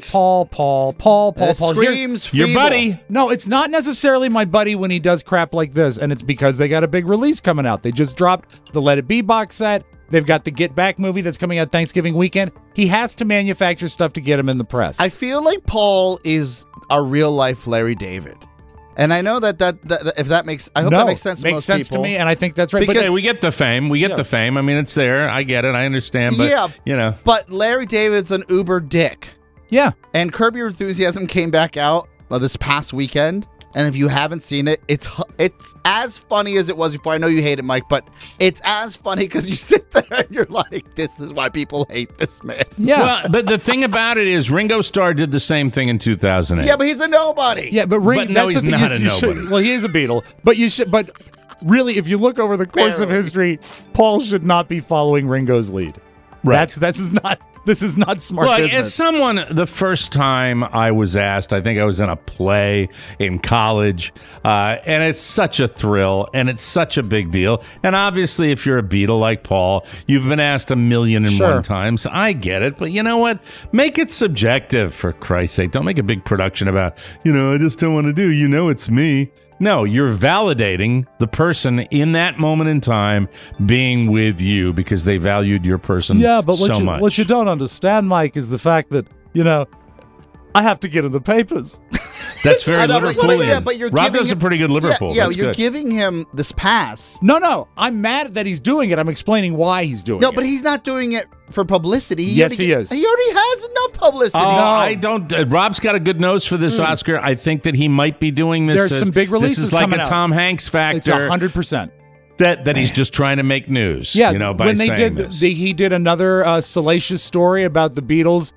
Screams Your feeble. buddy. No, it's not necessarily my buddy when he does crap like this, and it's because they got a big release coming out. They just dropped the Let It Be box set. They've got the Get Back movie that's coming out Thanksgiving weekend. He has to manufacture stuff to get him in the press. I feel like Paul is a real life Larry David, and I know that if that makes, I hope that makes sense. To most sense people. to me, and I think that's right. But But hey, we get the fame. We get the fame. I mean, it's there. I get it. I understand. But, Yeah. you know. But Larry David's an uber dick, yeah, and Curb Your Enthusiasm came back out this past weekend. And if you haven't seen it, it's as funny as it was before. I know you hate it, Mike, but it's as funny because you sit there and you're like, "This is why people hate this man." yeah. Well, but the thing about it is Ringo Starr did the same thing in 2008. Yeah, but he's a nobody. Yeah, but But no, that's he's the thing. not a You should- nobody. well, he is a Beatle, but you should. But really, if you look over the course of history, Paul should not be following Ringo's lead. Right. This is not smart Look, business. as someone, the first time I was asked, I think I was in a play in college, and it's such a thrill, and it's such a big deal. And obviously, if you're a Beatle like Paul, you've been asked 1,000,001 times. I get it, but you know what? Make it subjective, for Christ's sake. Don't make a big production about, I just don't want to do, it's me. No, you're validating the person in that moment in time being with you because they valued your person yeah, but so much. what you don't understand, Mike, is the fact that I have to get in the papers. That's very I know, but- Liverpoolian. yeah, but you're Rob giving does a him- pretty good Liverpool. Yeah, That's you're good. giving him this pass. No, I'm mad that he's doing it. I'm explaining why he's doing it. No, but he's not doing it for publicity. Yes, he is. He already has enough publicity. Oh, I don't. Rob's got a good nose for this, Oscar. I think that he might be doing this. There's some big releases This is like coming a out. Tom Hanks factor. It's 100%. That he's just trying to make news. Yeah, by when they saying did, this. he did another salacious story about the Beatles.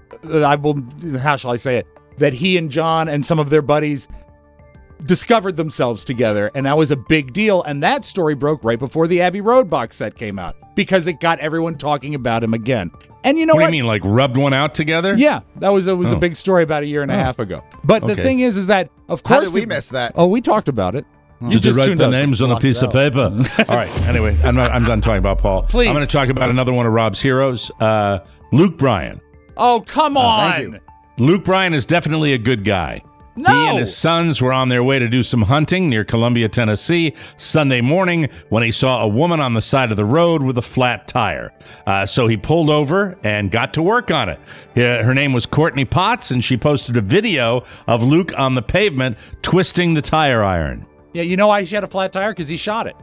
How shall I say it? That he and John and some of their buddies discovered themselves together, and that was a big deal. And that story broke right before the Abbey Road box set came out because it got everyone talking about him again. And you know what? What do you mean, like rubbed one out together? Yeah, that was a big story about a year and a half ago. But the thing is that of course How did we miss that? Oh, we talked about it. Did you write tuned the up. names on a piece of paper? All right. Anyway, I'm done talking about Paul. Please. I'm going to talk about another one of Rob's heroes, Luke Bryan. Oh, come on. thank you. Luke Bryan is definitely a good guy. No. He and his sons were on their way to do some hunting near Columbia, Tennessee, Sunday morning when he saw a woman on the side of the road with a flat tire. So he pulled over and got to work on it. Her name was Courtney Potts, and she posted a video of Luke on the pavement twisting the tire iron. Yeah, you know why she had a flat tire? Because he shot it.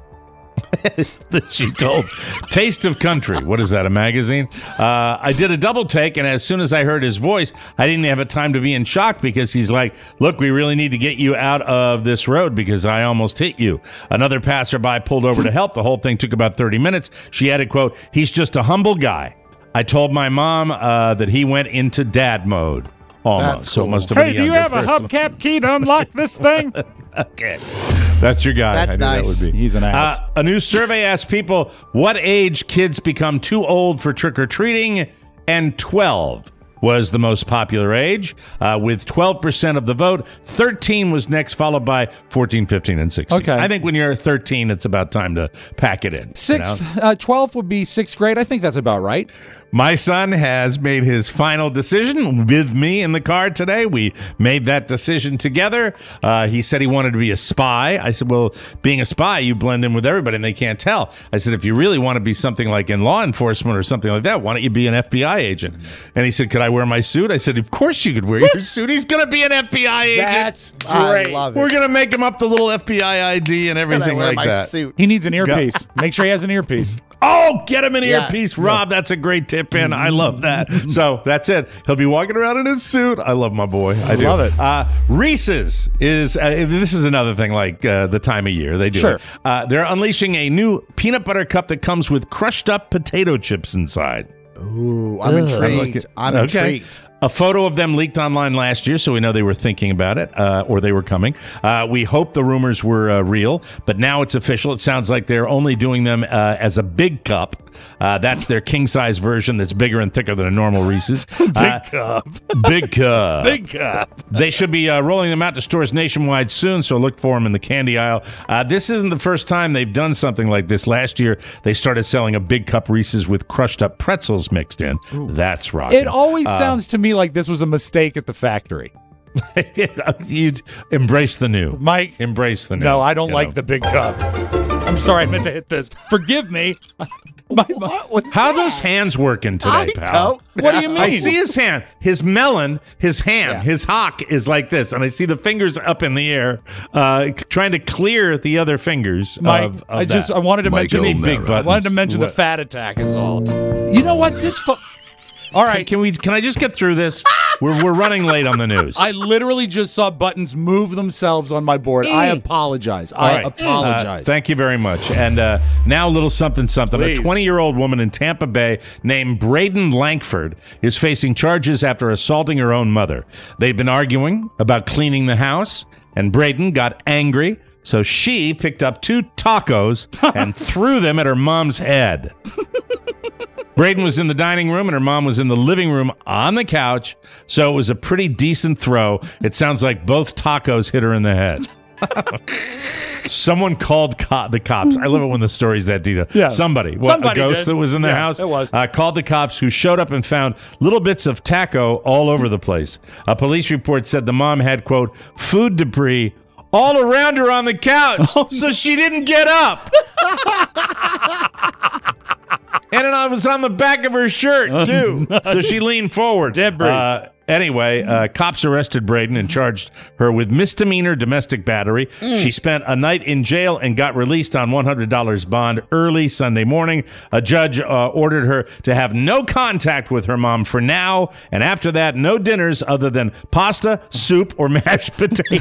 She told Taste of Country. What is that, a magazine? I did a double take, and as soon as I heard his voice, I didn't have a time to be in shock because he's like, look, we really need to get you out of this road because I almost hit you. Another passerby pulled over to help. The whole thing took about 30 minutes. She added, quote, he's just a humble guy. I told my mom that he went into dad mode. Almost. That's So it cool. must have been a Hey, do you younger have a person. hubcap key to unlock this thing? Okay. That's your guy. That's I knew nice. That would be. He's an ass. A new survey asked people what age kids become too old for trick-or-treating, and 12 was the most popular age, with 12% of the vote. 13 was next, followed by 14, 15, and 16. Okay. I think when you're 13, it's about time to pack it in. 12th would be 6th grade. I think that's about right. My son has made his final decision with me in the car today. We made that decision together. He said he wanted to be a spy. I said, well, being a spy, you blend in with everybody and they can't tell. I said, if you really want to be something like in law enforcement or something like that, why don't you be an FBI agent? And he said, could I wear my suit? I said, of course you could wear your suit. He's going to be an FBI agent. That's I great. love it. We're going to make him up the little FBI ID and Gotta everything wear like my that. suit. He needs an earpiece. Make sure he has an earpiece. Oh, get him an Yeah. earpiece, Rob. That's a great tip in. I love that. So that's it. He'll be walking around in his suit. I love my boy. I do. Love it. Reese's is, this is another thing like the time of year. They do Sure. it. They're unleashing a new peanut butter cup that comes with crushed up potato chips inside. Ooh, I'm intrigued. I'm intrigued. A photo of them leaked online last year, so we know they were thinking about it, or they were coming. We hope the rumors were real, but now it's official. It sounds like they're only doing them as a big cup. That's their king-size version that's bigger and thicker than a normal Reese's. Big cup. Big cup. Big cup. They should be rolling them out to stores nationwide soon, so look for them in the candy aisle. This isn't the first time they've done something like this. Last year, they started selling a big cup Reese's with crushed up pretzels mixed in. Ooh. That's rocking. It always sounds to me like this was a mistake at the factory. You'd embrace the new. Mike. Embrace the new. No, I don't like the big cup. I'm sorry, I meant to hit this. Forgive me. How are those hands working today, pal? What do you mean? I see his hand. His melon, his hand, his hock is like this. And I see the fingers up in the air trying to clear the other fingers. Mike, of I that. wanted to mention I wanted to mention the fat attack is all. You know what? All right. Can I just get through this? We're running late on the news. I literally just saw buttons move themselves on my board. I apologize. I apologize. Thank you very much. And now a little something. Please. A 20-year-old woman in Tampa Bay named Braden Lankford is facing charges after assaulting her own mother. They'd been arguing about cleaning the house, and Braden got angry, so she picked up 2 tacos and threw them at her mom's head. Braden was in the dining room and her mom was in the living room on the couch, so it was a pretty decent throw. It sounds like both tacos hit her in the head. Someone called the cops. I love it when the story's that detailed. Yeah. Somebody a ghost did. that was in the house? It was. Called the cops, who showed up and found little bits of taco all over the place. A police report said the mom had, quote, food debris all around her on the couch, so she didn't get up. And it was on the back of her shirt, too. So she leaned forward. Debris. Anyway, cops arrested Braden and charged her with misdemeanor domestic battery. She spent a night in jail and got released on $100 bond early Sunday morning. A judge ordered her to have no contact with her mom for now, and after that, no dinners other than pasta, soup, or mashed potatoes.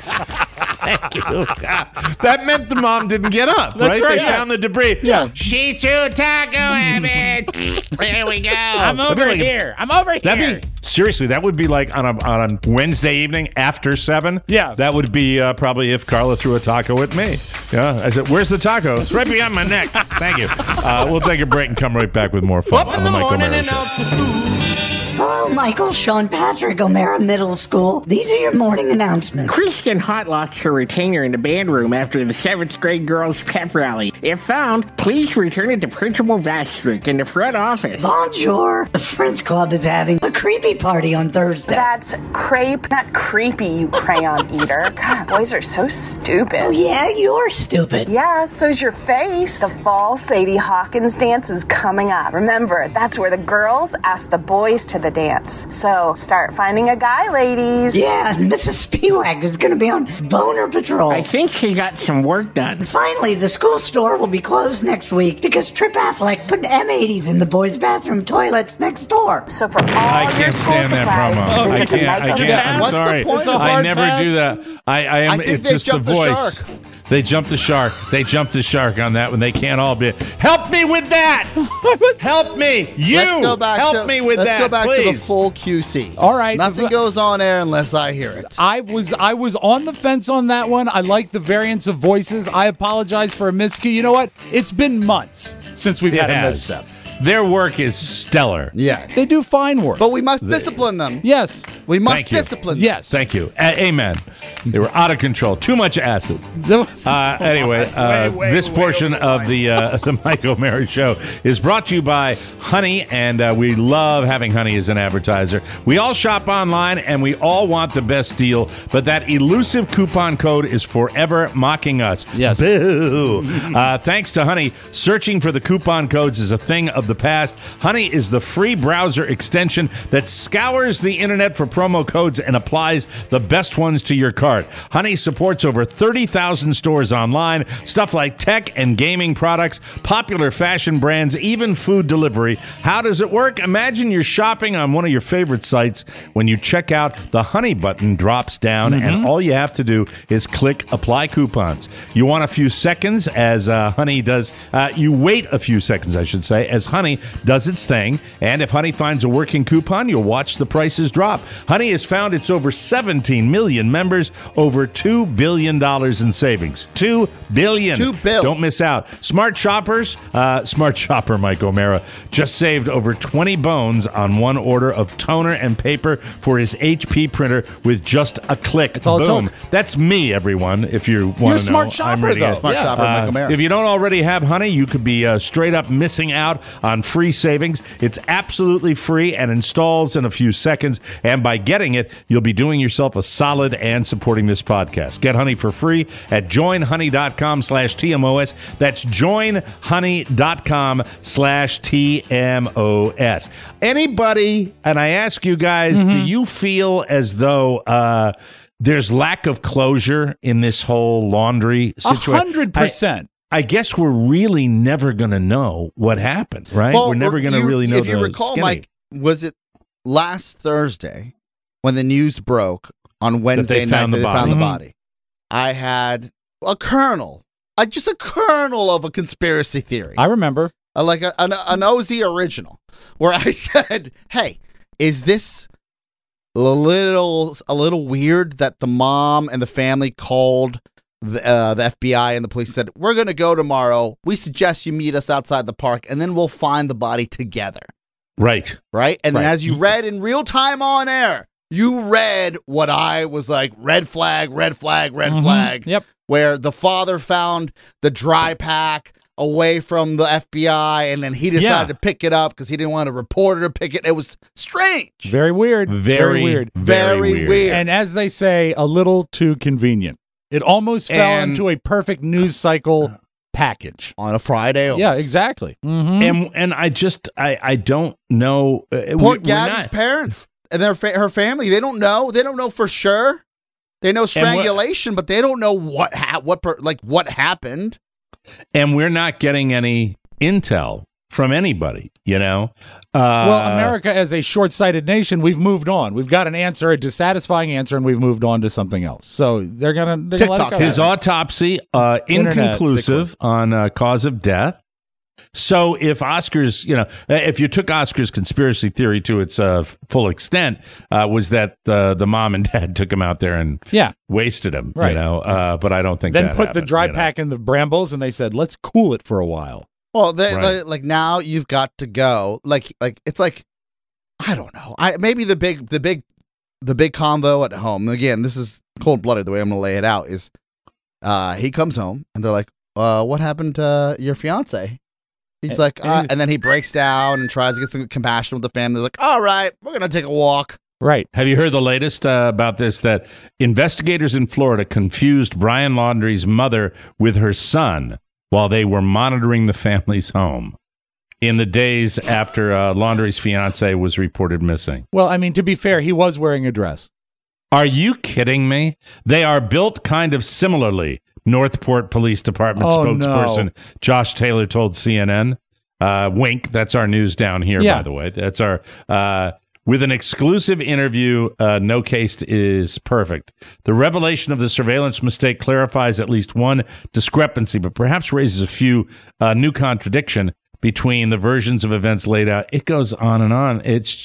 Thank you. That meant the mom didn't get up, right? They found the debris. Yeah. She threw taco at me. There we go. I'm over here. Seriously, that would be like on a Wednesday evening after 7. Yeah. That would be probably if Carla threw a taco at me. Yeah. I said, where's the taco? It's right behind my neck. Thank you. We'll take a break and come right back with more fun on the Mike O'Mara Show. Hello, Michael, Sean Patrick, O'Mara Middle School. These are your morning announcements. Kristen Hart lost her retainer in the band room after the 7th grade girls' pep rally. If found, please return it to Principal Vastrick in the front office. Bonjour. The Friends Club is having a creepy party on Thursday. That's crepe, not creepy, you crayon eater. God, boys are so stupid. Oh, yeah, you're stupid. Yeah, so's your face. The fall Sadie Hawkins dance is coming up. Remember, that's where the girls ask the boys to the dance. So start finding a guy, ladies. Yeah, Mrs. Spiewak is going to be on Boner Patrol. I think she got some work done. Finally, the school store will be closed next week because Trip Affleck put M80s in the boys' bathroom toilets next door. So for all I your can't school stand that supplies, promo. visit the I Mike can't. O'Mara- I'm What's the sorry. point? I never do that. I think it's they just the jumped the voice. shark. They jumped the shark. They jumped the shark on that one. They can't all be. Help me with that. Help me. Let's go back help me with that. Let's go back please. to the full QC. All right. Nothing goes on air unless I hear it. I was on the fence on that one. I like the variance of voices. I apologize for a miscue. You know what? It's been months since we've had a misstep. Their work is stellar. Yes. They do fine work. But we must discipline them. Yes. We must Thank you. discipline them. Yes. Thank you. Amen. They were out of control. Too much acid. Anyway, this portion of the Mike O'Mara Show is brought to you by Honey, and we love having Honey as an advertiser. We all shop online, and we all want the best deal, but that elusive coupon code is forever mocking us. Yes. Boo. Thanks to Honey, searching for the coupon codes is a thing of the past. Honey is the free browser extension that scours the internet for promo codes and applies the best ones to your cart. Honey supports over 30,000 stores online, stuff like tech and gaming products, popular fashion brands, even food delivery. How does it work? Imagine you're shopping on one of your favorite sites. When you check out, the Honey button drops down, and all you have to do is click Apply Coupons. You want a few seconds as Honey does. You wait a few seconds, I should say, as Honey does its thing. And if Honey finds a working coupon, you'll watch the prices drop. Honey has found its over 17 million members, over $2 billion in savings. $2 billion. $2 billion. Don't miss out. Smart shoppers, Smart Shopper Mike O'Mara just saved over 20 bones on one order of toner and paper for his HP printer with just a click. It's all it Boom. took. That's me, everyone, if you want to know. You're a smart shopper, though. Smart shopper, Mike O'Mara. If you don't already have Honey, you could be straight up missing out on free savings. It's absolutely free and installs in a few seconds. And by getting it, you'll be doing yourself a solid and supporting this podcast. Get Honey for free at joinhoney.com/TMOS. That's joinhoney.com/TMOS. Anybody, and I ask you guys, do you feel as though there's lack of closure in this whole laundry situation? 100%. I guess we're really never going to know what happened, right? Well, we're never going to really know. If you recall, skinny. Mike, was it last Thursday when the news broke on Wednesday night that they found the body? I had a kernel, just a kernel of a conspiracy theory. I remember. Like an OZ original, where I said, hey, is this a little weird that the mom and the family called the FBI and the police, said, we're going to go tomorrow. We suggest you meet us outside the park, and then we'll find the body together. Right. And then as you read in real time on air, you read what I was like, red flag, red flag, red flag. Yep. Where the father found the dry pack away from the FBI, and then he decided to pick it up because he didn't want a reporter to pick it. It was strange. Very weird. Very weird. Very weird. And as they say, a little too convenient. It almost fell into a perfect news cycle package. On a Friday. Almost. Yeah, exactly. Mm-hmm. And I don't know. Poor Gabby's parents. and her family, they don't know. They don't know for sure. They know strangulation, but they don't know what happened. And we're not getting any intel from anybody, you know? Well, America, as a short-sighted nation, we've moved on. We've got an answer, a dissatisfying answer, and we've moved on to something else. So they're gonna let it go. His autopsy, inconclusive on cause of death. So if if you took Oscar's conspiracy theory to its full extent, was that the mom and dad took him out there and wasted him, right. You know? But I don't think then that put happened, the dry pack in the brambles, and they said, "Let's cool it for a while." Well, like now you've got to go. Like it's like I don't know. Maybe the big convo at home. Again, this is cold blooded. The way I'm gonna lay it out is, he comes home and they're like, "What happened to your fiance?" He's like, and then he breaks down and tries to get some compassion with the family. They're like, "All right, we're gonna take a walk." Right. Have you heard the latest about this? That investigators in Florida confused Brian Laundrie's mother with her son while they were monitoring the family's home in the days after Laundrie's fiance was reported missing. Well, I mean, to be fair, he was wearing a dress. Are you kidding me? They are built kind of similarly. Northport Police Department spokesperson Josh Taylor told CNN. Wink, that's our news down here, by the way. That's our... with an exclusive interview, no case is perfect. The revelation of the surveillance mistake clarifies at least one discrepancy, but perhaps raises a few new contradiction between the versions of events laid out. It goes on and on.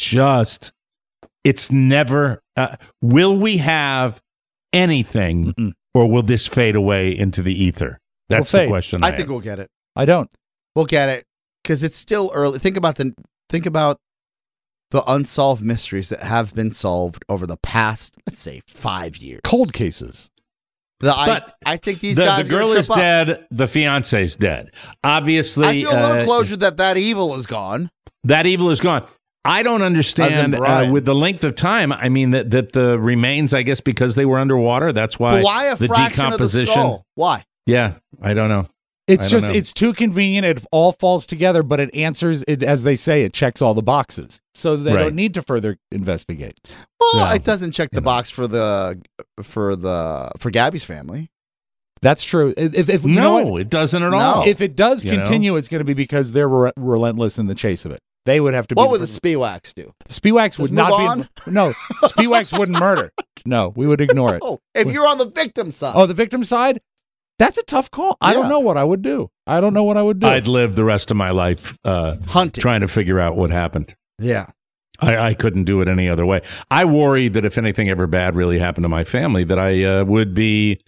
It's never, will we have anything or will this fade away into the ether? That's the question. I think we'll get it. I don't. We'll get it because it's still early. Think about the unsolved mysteries that have been solved over the past, let's say, 5 years. Cold cases. I think these guys. The girl is dead. The fiance's dead. Obviously, I feel a little closure that evil is gone. That evil is gone. I don't understand with the length of time. I mean that the remains, I guess, because they were underwater. That's why. But why a the fraction of the skull? Why? Yeah, I don't know. It's too convenient. It all falls together, but it answers it, as they say, it checks all the boxes. So they don't need to further investigate. Well, it doesn't check the box for Gabby's family. That's true. If it doesn't at all. If it does continue, it's going to be because they're relentless in the chase of it. They would have to. What would the Spiewaks do? Spiewaks would not be. No, Spiewaks wouldn't murder. No, we would ignore it. If you're on the victim side. Oh, the victim side. That's a tough call. I don't know what I would do. I'd live the rest of my life hunting, trying to figure out what happened. Yeah. I couldn't do it any other way. I worry that if anything ever bad really happened to my family, that I would be,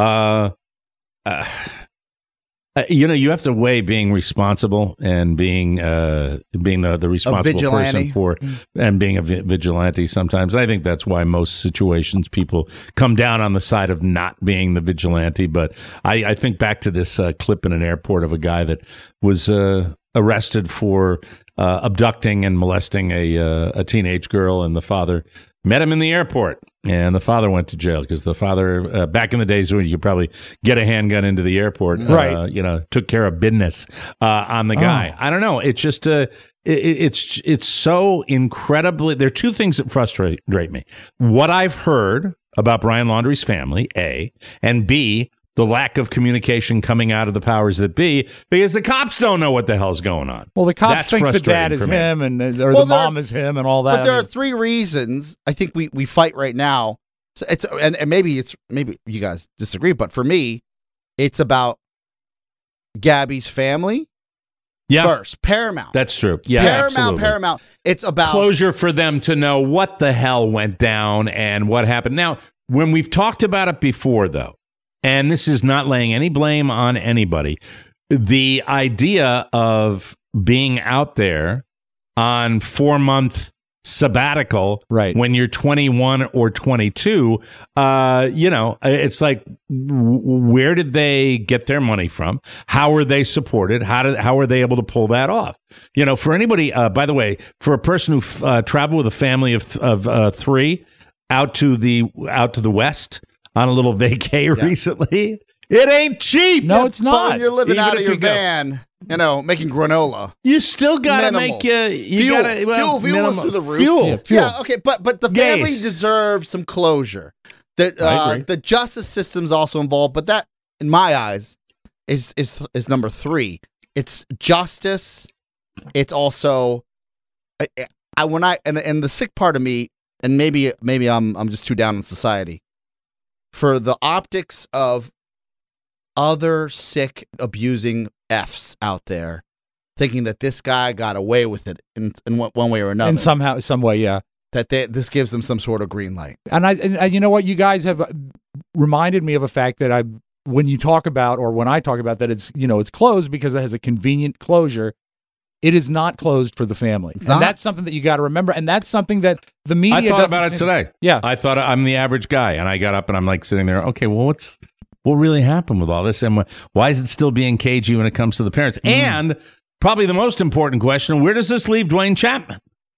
you have to weigh being responsible and being the responsible person for, and being a vigilante sometimes. I think that's why most situations people come down on the side of not being the vigilante. But I think back to this clip in an airport of a guy that was arrested for abducting and molesting a teenage girl, and the father met him in the airport, and the father went to jail because the father, back in the days when you could probably get a handgun into the airport, took care of business on the guy. I don't know. It's just it's so incredibly. There are two things that frustrate me: what I've heard about Brian Laundrie's family, A, and B, the lack of communication coming out of the powers that be, because the cops don't know what the hell's going on. Well, the cops think the dad is him, or the mom is him, and all that. But there are three reasons I think we fight right now. So it's and maybe you guys disagree, but for me, it's about Gabby's family. Yeah. First, paramount. That's true. Yeah, paramount. It's about closure for them to know what the hell went down and what happened. Now, when we've talked about it before, though, and this is not laying any blame on anybody, the idea of being out there on 4-month sabbatical when you're 21 or 22, it's like, where did they get their money from? How are they supported? How are they able to pull that off? For anybody, by the way, for a person who traveled with a family of 3 out to the West on a little vacay recently, it ain't cheap. No, it's not. When you're living out of your van, making granola. You still gotta Minimal. make you fuel. gotta well, fuel was minimum- through the roof. Fuel. Yeah, okay, but the family Gaze. deserves some closure. I agree. The justice system's also involved, but that, in my eyes, is number 3. It's justice. It's also and the sick part of me, and maybe I'm just too down on society, for the optics of other sick, abusing Fs out there, thinking that this guy got away with it in one way or another. In some way, yeah. That this gives them some sort of green light. And I you know what? You guys have reminded me of a fact that when I talk about that it's closed because it has a convenient closure. It is not closed for the family. And that's something that you got to remember. And that's something that the media I thought doesn't about it today. Yeah. I thought I'm the average guy, and I got up and I'm like sitting there, okay, well, what really happened with all this? And why is it still being cagey when it comes to the parents? And probably the most important question, where does this leave Dwayne Chapman?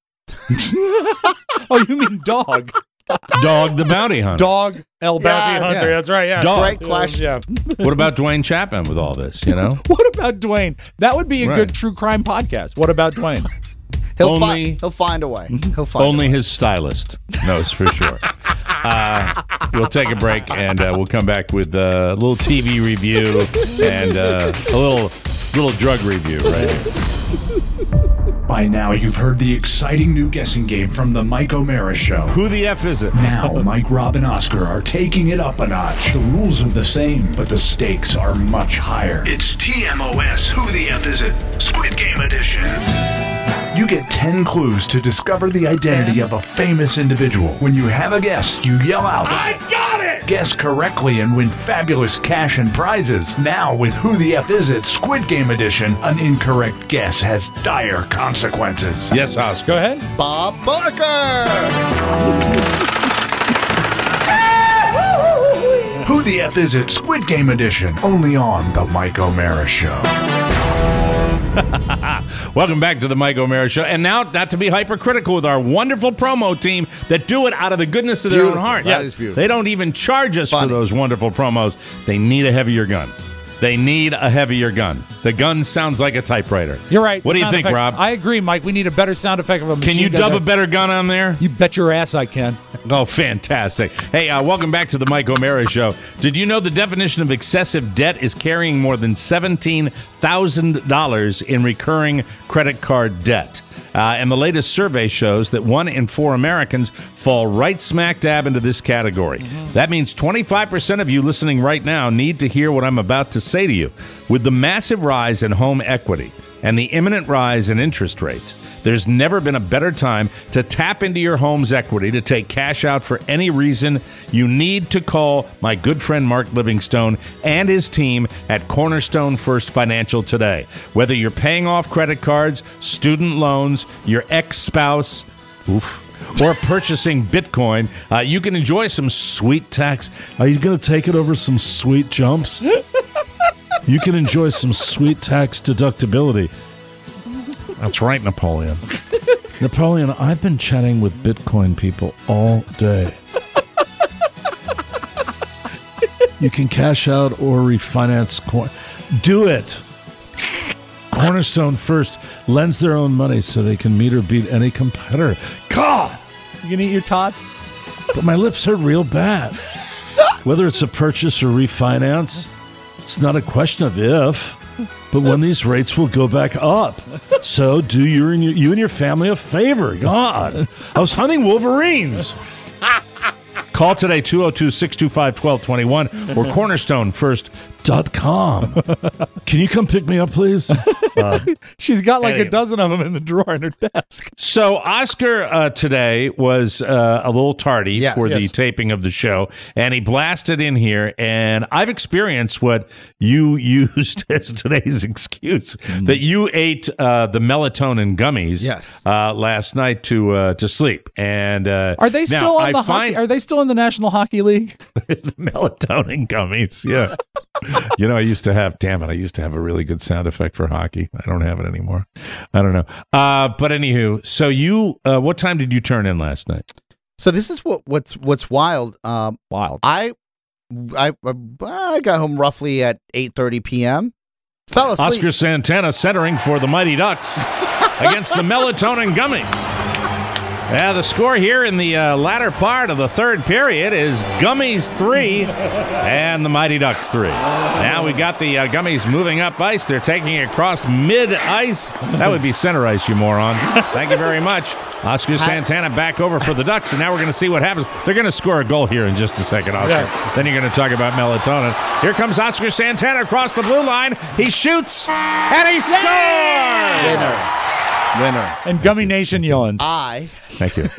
Oh, you mean Dog? Dog the bounty hunter. Dog El Bounty Hunter. That's right. Yeah. Dog. Great question. Yeah. What about Dwayne Chapman with all this, What about Dwayne? That would be a Right. good true crime podcast. What about Dwayne? He'll find a way. He'll find Only a way. his stylist knows for sure. We'll take a break, and we'll come back with a little TV review and a little drug review right here. By now, you've heard the exciting new guessing game from the Mike O'Mara Show. Who the F is it? Now, Mike, Rob, and Oscar are taking it up a notch. The rules are the same, but the stakes are much higher. It's TMOS, Who the F is it? Squid Game Edition. You get 10 clues to discover the identity of a famous individual. When you have a guess, you yell out, "I've got it!" Guess correctly and win fabulous cash and prizes. Now, with Who the F is it? Squid Game Edition, an incorrect guess has dire consequences. Yes, Oscar. Go ahead. Bob Barker. Who the F is it? Squid Game Edition, only on The Mike O'Mara Show. Welcome back to the Mike O'Mara Show. And now, not to be hypercritical with our wonderful promo team that do it out of the goodness of their own heart. That is beautiful. They don't even charge us for those wonderful promos. They need a heavier gun. They need a heavier gun. The gun sounds like a typewriter. You're right. What do you Sound think, effect- Rob? I agree, Mike. We need a better sound effect of a machine Can you gun. dub a better gun on there? You bet your ass I can. Oh, fantastic. Hey, welcome back to the Mike O'Mara Show. Did you know the definition of excessive debt is carrying more than $17,000 in recurring credit card debt? And the latest survey shows that 1 in 4 Americans fall right smack dab into this category. That means 25% of you listening right now need to hear what I'm about to say to you. With the massive rise in home equity and the imminent rise in interest rates, there's never been a better time to tap into your home's equity to take cash out for any reason. You need to call my good friend Mark Livingstone and his team at Cornerstone First Financial today. Whether you're paying off credit cards, student loans, your ex-spouse, or purchasing Bitcoin, you can enjoy some sweet tax. Are you going to take it over some sweet jumps? You can enjoy some sweet tax deductibility. That's right, Napoleon. Napoleon, I've been chatting with Bitcoin people all day. You can cash out or refinance coin. Do it. Cornerstone First lends their own money so they can meet or beat any competitor. God! You can eat your tots? But my lips hurt real bad. Whether it's a purchase or refinance, it's not a question of if, but when these rates will go back up. So do you and your family a favor. God, I was hunting wolverines. Call today, 202-625-1221 or cornerstonefirst.com. Can you come pick me up, please? She's got like anyway. a dozen of them in the drawer in her desk. So Oscar today was a little tardy for the taping of the show, and he blasted in here, and I've experienced what you used as today's excuse, that you ate the melatonin gummies last night to sleep. And Are they still on the hockey? Are they still in the National Hockey League? The melatonin gummies, yeah. You know, I used to have a really good sound effect for hockey. I don't have it anymore. I don't know. But anywho, so you, what time did you turn in last night? So this is what's wild. Wild. I got home roughly at 8:30 p.m. Fell asleep. Oscar Santana centering for the Mighty Ducks against the Melatonin Gummies. Yeah, the score here in the latter part of the third period is Gummies 3 and the Mighty Ducks 3. Now we got the Gummies moving up ice. They're taking it across mid-ice. That would be center ice, you moron. Thank you very much. Oscar Santana back over for the Ducks, and now we're going to see what happens. They're going to score a goal here in just a second, Oscar. Yeah. Then you're going to talk about melatonin. Here comes Oscar Santana across the blue line. He shoots, and he scores! Winner. And Gummy Nation yawns. Thank you.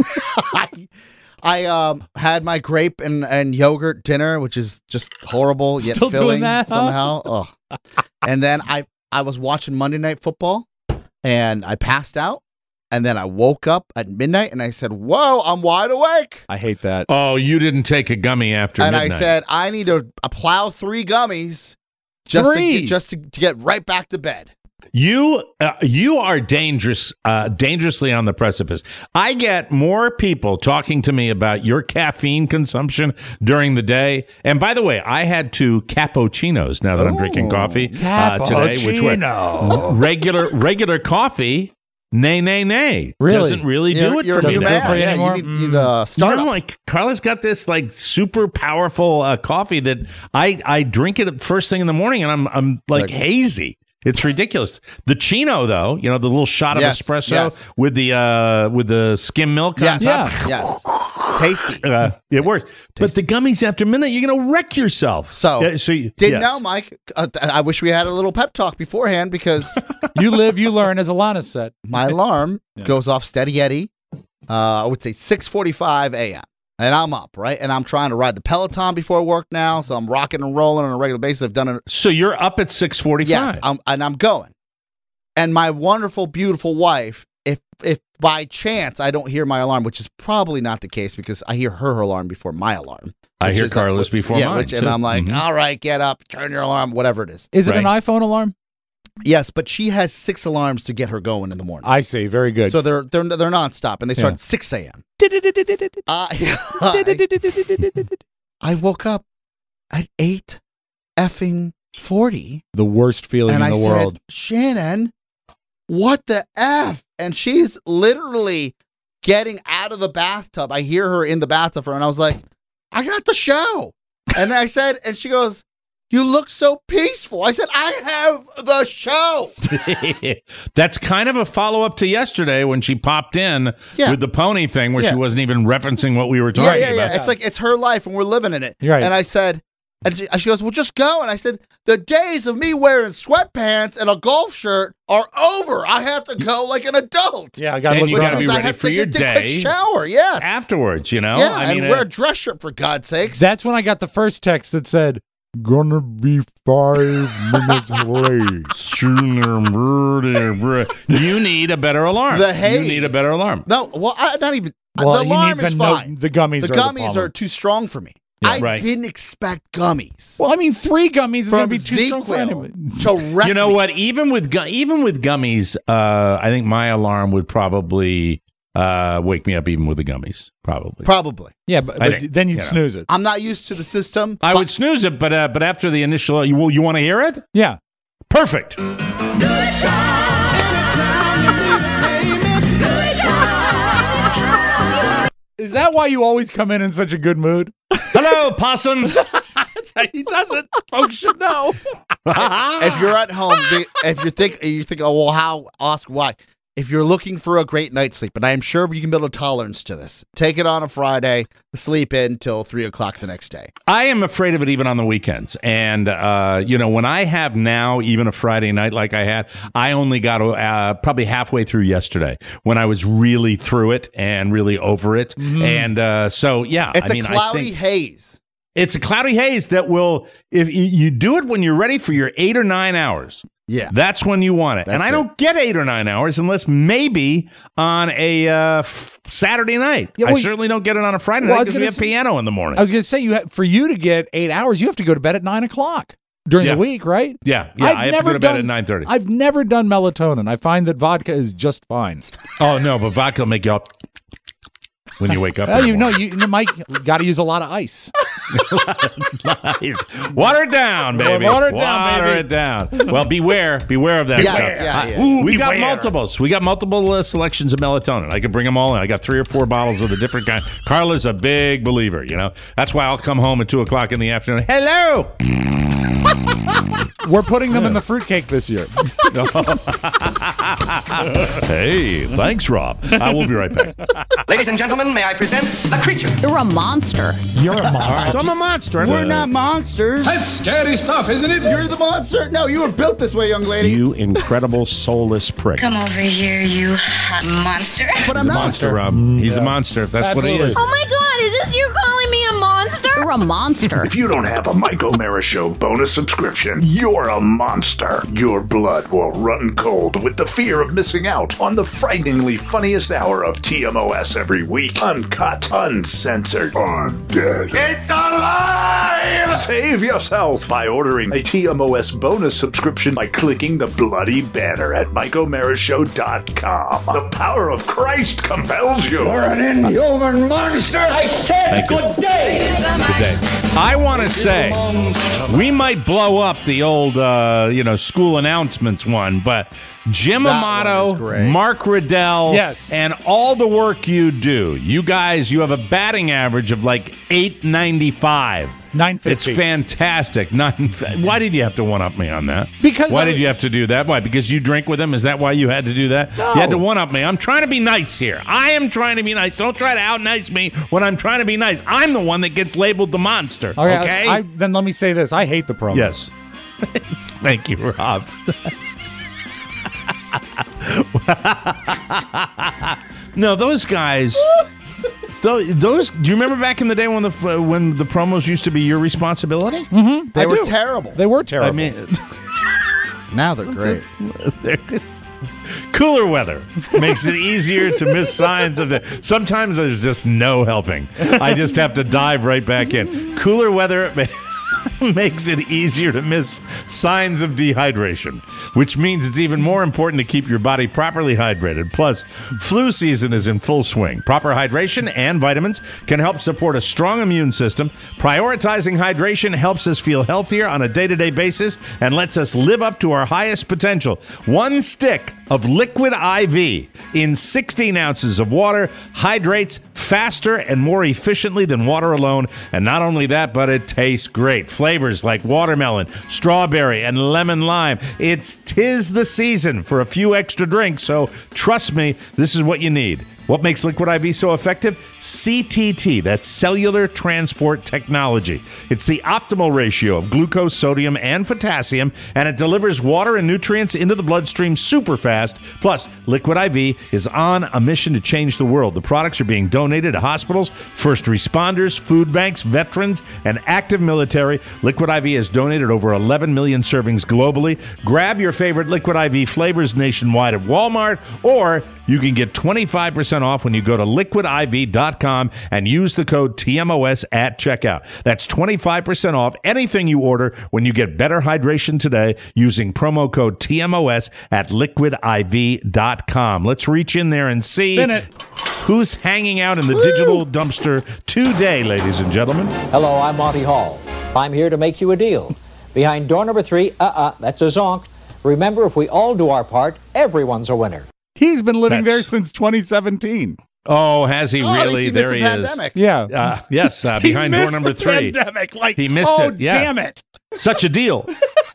I had my grape and yogurt dinner, which is just horrible yet Still filling doing that, somehow. Oh. And then I was watching Monday Night Football, and I passed out. And then I woke up at midnight, and I said, "Whoa, I'm wide awake." I hate that. Oh, you didn't take a gummy after midnight. And I said, "I need to plow 3 gummies just to get right back to bed." You are dangerously on the precipice. I get more people talking to me about your caffeine consumption during the day. And by the way, I had 2 cappuccinos now that I'm drinking coffee today, which were regular coffee. Nay. Really? Doesn't really do it for me. You need start. Like Carla's got this like super powerful coffee that I drink it first thing in the morning, and I'm like hazy. It's ridiculous. The Chino, though, the little shot of espresso with the skim milk on top. Yes. Tasty. It works. But the gummies after midnight, you're going to wreck yourself. Didn't know, Mike. I wish we had a little pep talk beforehand because you live, you learn, as Alana said. My alarm goes off steady Eddie. I would say 6:45 a.m. And I'm up, right? And I'm trying to ride the Peloton before work now, so I'm rocking and rolling on a regular basis. I've done it. So you're up at 6:45? Yes, I'm going. And my wonderful, beautiful wife, if by chance I don't hear my alarm, which is probably not the case because I hear her alarm before my alarm. I hear Carla's before mine, and I'm like, all right, get up, turn your alarm, whatever it is. Is it an iPhone alarm? Yes, but she has 6 alarms to get her going in the morning. I see. Very good. So they're nonstop, and they start at 6 a.m. I woke up at 8:40. The worst feeling in the world. Said, Shannon, what the F? And she's literally getting out of the bathtub. I hear her in the bathtub, and I was like, I got the show. And I said, and she goes, you look so peaceful. I said, I have the show. That's kind of a follow-up to yesterday when she popped in with the pony thing where she wasn't even referencing what we were talking about. Yeah. It's like, it's her life and we're living in it. Right. And I said, and she goes, well, just go. And I said, the days of me wearing sweatpants and a golf shirt are over. I have to go like an adult. Yeah, I got to be ready for your day. Shower, yes. Afterwards, Yeah, I mean, wear a dress shirt for God's sakes. That's when I got the first text that said, gonna be 5 minutes late. You need a better alarm. The haze. You need a better alarm. No, well, not even. Well, the alarm is fine. The gummies are too strong for me. Yeah, I didn't expect gummies. Well, I mean, 3 gummies is going to be too strong for anyone. You know what? Even with gummies, I think my alarm would probably wake me up even with the gummies. Probably. Yeah, but then you'd snooze it. I'm not used to the system. I would snooze it, but after the initial, you want to hear it? Yeah. Perfect. Is that why you always come in such a good mood? Hello, possums. That's how he does it. Folks should know. If you're at home, if you think, oh, well, why? If you're looking for a great night's sleep, and I am sure you can build a tolerance to this, take it on a Friday, sleep in till 3 o'clock the next day. I am afraid of it even on the weekends. And, when I have now even a Friday night like I had, I only got probably halfway through yesterday when I was really through it and really over it. Mm-hmm. And It's a cloudy haze. It's a cloudy haze that will, if you do it when you're ready for your 8 or 9 hours. Yeah. That's when you want it. And I don't get 8 or 9 hours unless maybe on a Saturday night. Yeah, I certainly don't get it on a Friday night because we have piano in the morning. I was going to say, for you to get 8 hours, you have to go to bed at 9 o'clock during the week, right? Yeah. I have to go to bed at 9:30. I've never done melatonin. I find that vodka is just fine. Oh, no, but vodka will make you up. when you wake up. Well, you Mike, got to use a lot of ice. Nice. Water it down, baby. Water it down. Well, beware of that stuff. Yeah. We got multiples. We got multiple selections of melatonin. I could bring them all in. I got 3 or 4 bottles of the different kind. Carla's a big believer. That's why I'll come home at 2:00 in the afternoon. Hello. We're putting them in the fruitcake this year. Hey, thanks, Rob. I will be right back. Ladies and gentlemen, may I present the creature? You're a monster. You're a monster. All right, so I'm a monster. We're not monsters. That's scary stuff, isn't it? You're the monster. No, you were built this way, young lady. You incredible soulless prick. Come over here, you hot monster. But I'm He's a not. monster, Rob. He's a monster. That's Absolutely. what he is. Oh my God, is this you calling me a monster? You're a monster. If you don't have a Mike O'Mara Show bonus subscription, you're a monster. Your blood will run cold with the fear of missing out on the frighteningly funniest hour of TMOS every week. Uncut, uncensored, undead. It's alive! Save yourself by ordering a TMOS bonus subscription by clicking the bloody banner at MikeO'MaraShow.com. The power of Christ compels you. You're an inhuman monster! I said good day! Good day. I want to say we might blow up the old, school announcements one, but Jim That Amato, one is great. Mark Riddell, Yes. and all the work you do. You guys, you have a batting average of like 895. 950. It's fantastic. Why did you have to one-up me on that? Because why did you have to do that? Why? Because you drink with him? Is that why you had to do that? No. You had to one-up me. I'm trying to be nice here. I am trying to be nice. Don't try to out-nice me when I'm trying to be nice. I'm the one that gets labeled the monster. Okay? Then let me say this. I hate the promo. Yes. Thank you, Rob. No, those guys. Those. Do you remember back in the day when the promos used to be your responsibility? Mm-hmm. They were terrible. They were terrible. I mean, now they're great. Cooler weather makes it easier to miss signs of it. Sometimes there's just no helping. I just have to dive right back in. Cooler weather makes it easier to miss signs of dehydration, which means it's even more important to keep your body properly hydrated. Plus, flu season is in full swing. Proper hydration and vitamins can help support a strong immune system. Prioritizing hydration helps us feel healthier on a day-to-day basis and lets us live up to our highest potential. 1 stick of Liquid IV in 16 ounces of water hydrates faster and more efficiently than water alone. And not only that, but it tastes great. Flavors like watermelon, strawberry, and lemon lime. Tis the season for a few extra drinks, so trust me, this is what you need. What makes Liquid IV so effective? CTT, that's cellular transport technology. It's the optimal ratio of glucose, sodium, and potassium, and it delivers water and nutrients into the bloodstream super fast. Plus, Liquid IV is on a mission to change the world. The products are being donated to hospitals, first responders, food banks, veterans, and active military. Liquid IV has donated over 11 million servings globally. Grab your favorite Liquid IV flavors nationwide at Walmart, or you can get 25% off when you go to liquidiv.com and use the code TMOS at checkout. That's 25% off anything you order when you get better hydration today using promo code TMOS at liquidiv.com. Let's reach in there and see who's hanging out in the digital dumpster today, ladies and gentlemen. Hello, I'm Monty Hall. I'm here to make you a deal. Behind door number 3, that's a zonk. Remember, if we all do our part, everyone's a winner. He's been living there since 2017. Oh, has he really? He there missed he the is. pandemic. Yeah. Yes, behind door number 3. Pandemic. He missed it. Yeah. Damn it. Such a deal.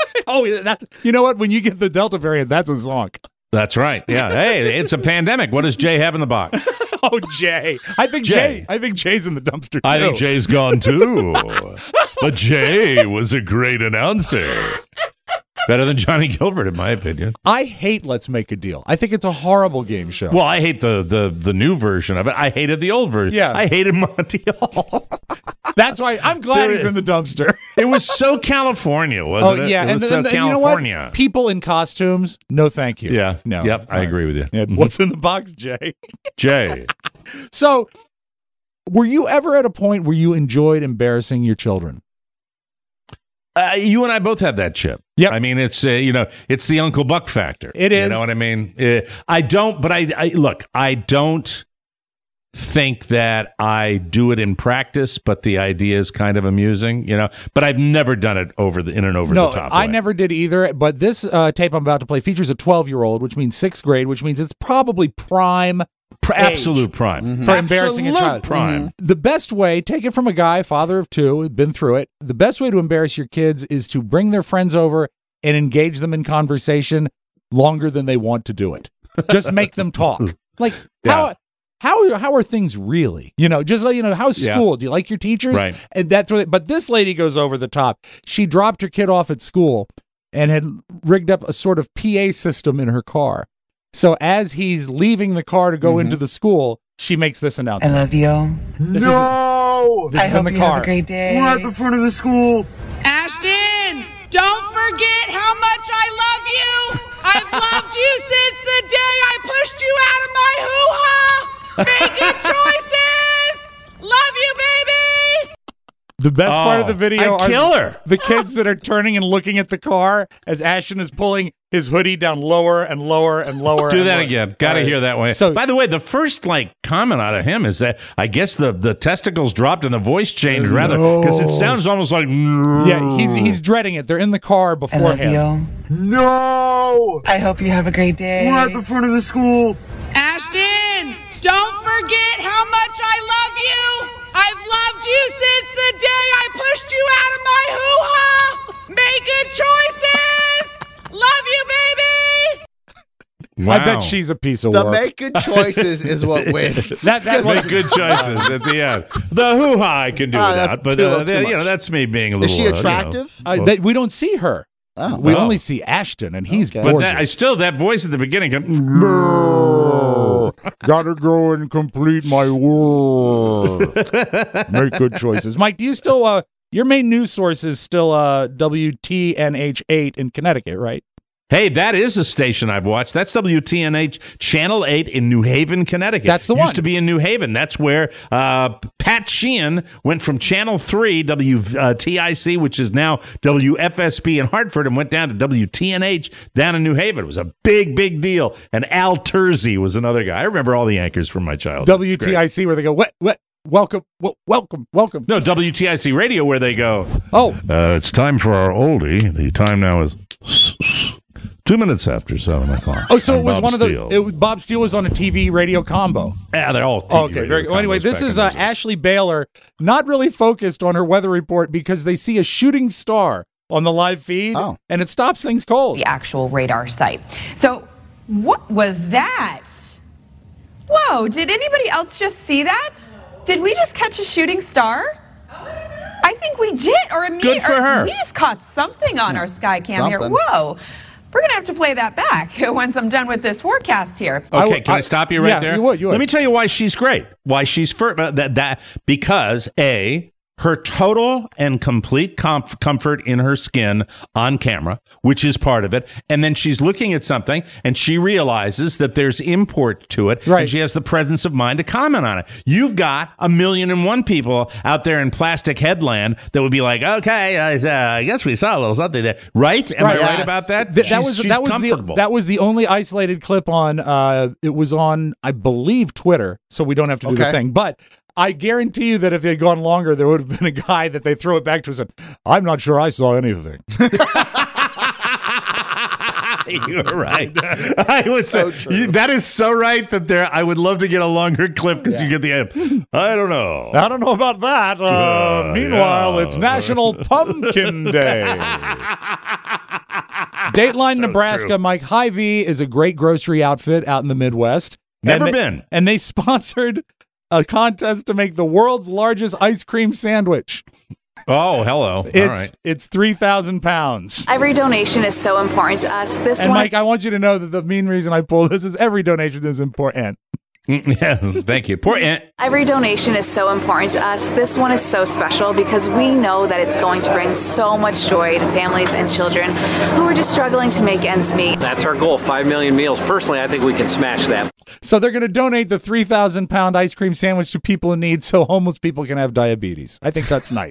That's you know what? When you get the Delta variant, that's a zonk. That's right. Yeah. Hey, it's a pandemic. What does Jay have in the box? Oh, Jay. I think Jay's in the dumpster too. I think Jay's gone too. But Jay was a great announcer. Better than Johnny Gilbert, in my opinion. I hate Let's Make a Deal. I think it's a horrible game show. Well, I hate the new version of it. I hated the old version. Yeah. I hated Monty Hall. That's why I'm glad he's in the dumpster. It was so California, wasn't it? Yeah. It was so and California. You know what? People in costumes, no thank you. Yeah. No. Yep, I agree with you. Yeah, what's in the box, Jay? Jay. So, were you ever at a point where you enjoyed embarrassing your children? You and I both have that chip. Yep. I mean, it's it's the Uncle Buck factor. It is. You know what I mean? I don't. But I look. I don't think that I do it in practice, but the idea is kind of amusing, But I've never done it in an over-the-top way. I never did either, but this tape I'm about to play features a 12-year-old, which means 6th grade, which means it's probably prime absolute prime. For embarrassing a child. Prime. The best way, take it from a guy, father of 2, been through it, the best way to embarrass your kids is to bring their friends over and engage them in conversation longer than they want to do it. Just make them talk. Like, how are things really? Just like, how's school? Do you like your teachers? Right. And that's what. But this lady goes over the top. She dropped her kid off at school and had rigged up a sort of PA system in her car. So as he's leaving the car to go into the school, she makes this announcement. I love you. This is in the car. Have a great day. We're at the front of the school. Ashton, don't forget how much I love you. I've loved you since the day I pushed you out of my hoo-ha. Make good choices. Love you, baby. The best part of the video are the kids that are turning and looking at the car as Ashton is pulling his hoodie down lower and lower and lower. Do and that lower. again. Got to hear that way. So, by the way, the first comment out of him is that I guess the testicles dropped and the voice changed rather because it sounds almost like yeah, he's dreading it. They're in the car beforehand. I love you. No. I hope you have a great day. We're at the front of the school. Ashton, don't forget how much I love you. I've loved you since the day I pushed you out of my hoo-ha. Make good choices. Love you, baby. Wow. I bet she's a piece of The work. make good choices is what wins. That's make good choices at the end. The hoo-ha I can do without, but that's me being a little. Is she attractive? We don't see her. Oh. We only see Ashton, and he's gorgeous. But that voice at the beginning. Gotta go and complete my work. Make good choices. Mike, do you still, your main news source is still WTNH8 in Connecticut, right? Hey, that is a station I've watched. That's WTNH Channel 8 in New Haven, Connecticut. That's the one. Used to be in New Haven. That's where Pat Sheehan went from Channel 3, WTIC, which is now WFSB in Hartford, and went down to WTNH down in New Haven. It was a big, big deal. And Al Terzi was another guy. I remember all the anchors from my childhood. WTIC, where they go, what? Welcome. No, WTIC Radio, where they go, it's time for our oldie. The time now is 2 minutes after 7 o'clock. Oh, so it was Bob one Steele. of the. Bob Steele was on a TV radio combo. Yeah, they're all TV okay. Very good. Well, anyway, combos this back is in those days. Ashley Baylor, not really focused on her weather report because they see a shooting star on the live feed, and it stops things cold. The actual radar site. So, what was that? Whoa! Did anybody else just see that? Did we just catch a shooting star? I think we did, or Good for her. We just caught something on our sky cam here. Whoa! We're going to have to play that back once I'm done with this forecast here. Okay, can I stop you right there? You would. Let me tell you why she's great. Why she's because her total and complete comfort in her skin on camera, which is part of it. And then she's looking at something and she realizes that there's import to it. Right. And she has the presence of mind to comment on it. You've got 1,000,001 people out there in plastic headland that would be like, okay, I guess we saw a little something there. Right? Am I right about that? She's comfortable. That was the only isolated clip on, it was on, I believe, Twitter, so we don't have to do the thing. But I guarantee you that if they had gone longer, there would have been a guy that they throw it back to and said, I'm not sure I saw anything. You're right. I would say that is so right that I would love to get a longer clip because you get the I don't know. I don't know about that. Meanwhile, it's National Pumpkin Day. Dateline, Nebraska. true. Mike, Hy-Vee is a great grocery outfit out in the Midwest. Never been. And they sponsored a contest to make the world's largest ice cream sandwich. Oh, hello. It's 3,000 pounds. Every donation is so important to us. Mike, I want you to know that the main reason I pull this is every donation is important. Yes, thank you. Poor Aunt. Every donation is so important to us. This one is so special because we know that it's going to bring so much joy to families and children who are just struggling to make ends meet. That's our goal, 5 million meals. Personally, I think we can smash that. So they're going to donate the 3,000-pound ice cream sandwich to people in need so homeless people can have diabetes. I think that's nice.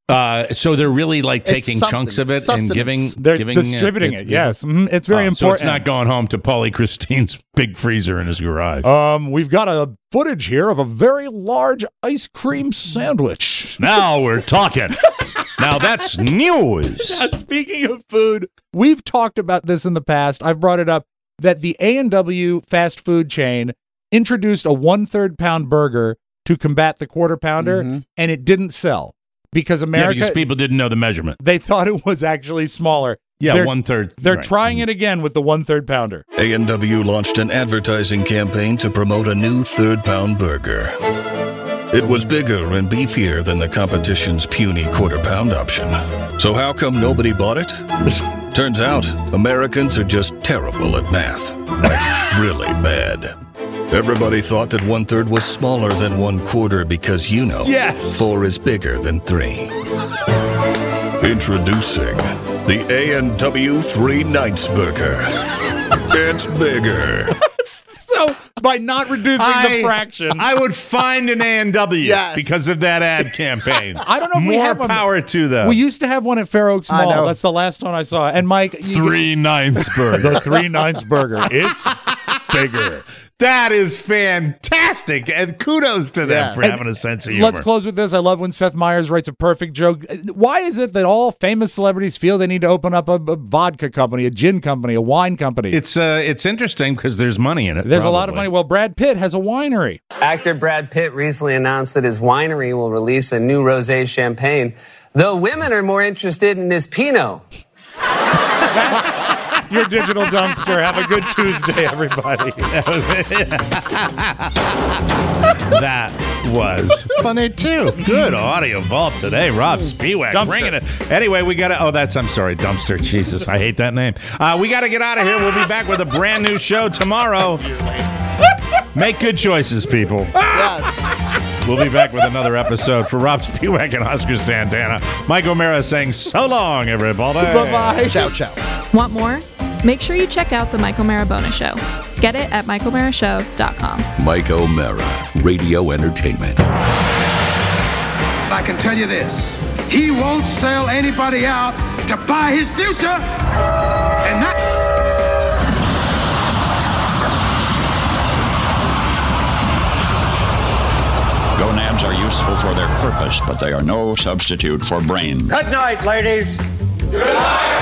So they're really like taking chunks of it and giving. They're distributing it. Yes, it's very important. So it's not going home to Paulie Christine's big freezer in his garage. We've got a footage here of a very large ice cream sandwich. Now we're talking. Now that's news. Now, speaking of food, we've talked about this in the past. I've brought it up that the A&W fast food chain introduced a 1/3 pound burger to combat the quarter pounder, and it didn't sell. Because because people didn't know the measurement. They thought it was actually smaller. Yeah, they're, 1/3. They're trying it again with the 1/3 pounder. A&W launched an advertising campaign to promote a new 1/3 pound burger. It was bigger and beefier than the competition's puny quarter pound option. So how come nobody bought it? Turns out, Americans are just terrible at math. Like, really bad. Everybody thought that 1/3 was smaller than 1/4 because, you know, 4 is bigger than 3. Introducing the A&W 3 Nights Burger. It's bigger. So, by not reducing the fraction, I would find an A&W because of that ad campaign. I don't know if we have more power to them. We used to have one at Fair Oaks Mall. That's the last one I saw. And Mike, 3 Nights Burger. The 3 Nights Burger. It's bigger. That is fantastic, and kudos to them for having a sense of humor. Let's close with this. I love when Seth Meyers writes a perfect joke. Why is it that all famous celebrities feel they need to open up a vodka company, a gin company, a wine company? It's interesting because there's money in it. There's a lot of money. Well, Brad Pitt has a winery. Actor Brad Pitt recently announced that his winery will release a new rosé champagne, though women are more interested in his Pinot. That's your digital dumpster. Have a good Tuesday, everybody. That was funny, too. Good audio vault today. Rob Spiewak bringing it. Anyway, we got to... I'm sorry, dumpster. Jesus, I hate that name. We got to get out of here. We'll be back with a brand new show tomorrow. Make good choices, people. We'll be back with another episode. For Rob Spiewak and Oscar Santana, Mike O'Mara saying so long, everybody. Bye-bye. Ciao, ciao. Want more? Make sure you check out the Mike O'Mara Bonus Show. Get it at MikeO'MaraShow.com. Mike O'Mara, Radio Entertainment. I can tell you this. He won't sell anybody out to buy his future. And that... Gonads are useful for their purpose, but they are no substitute for brain. Good night, ladies. Good night.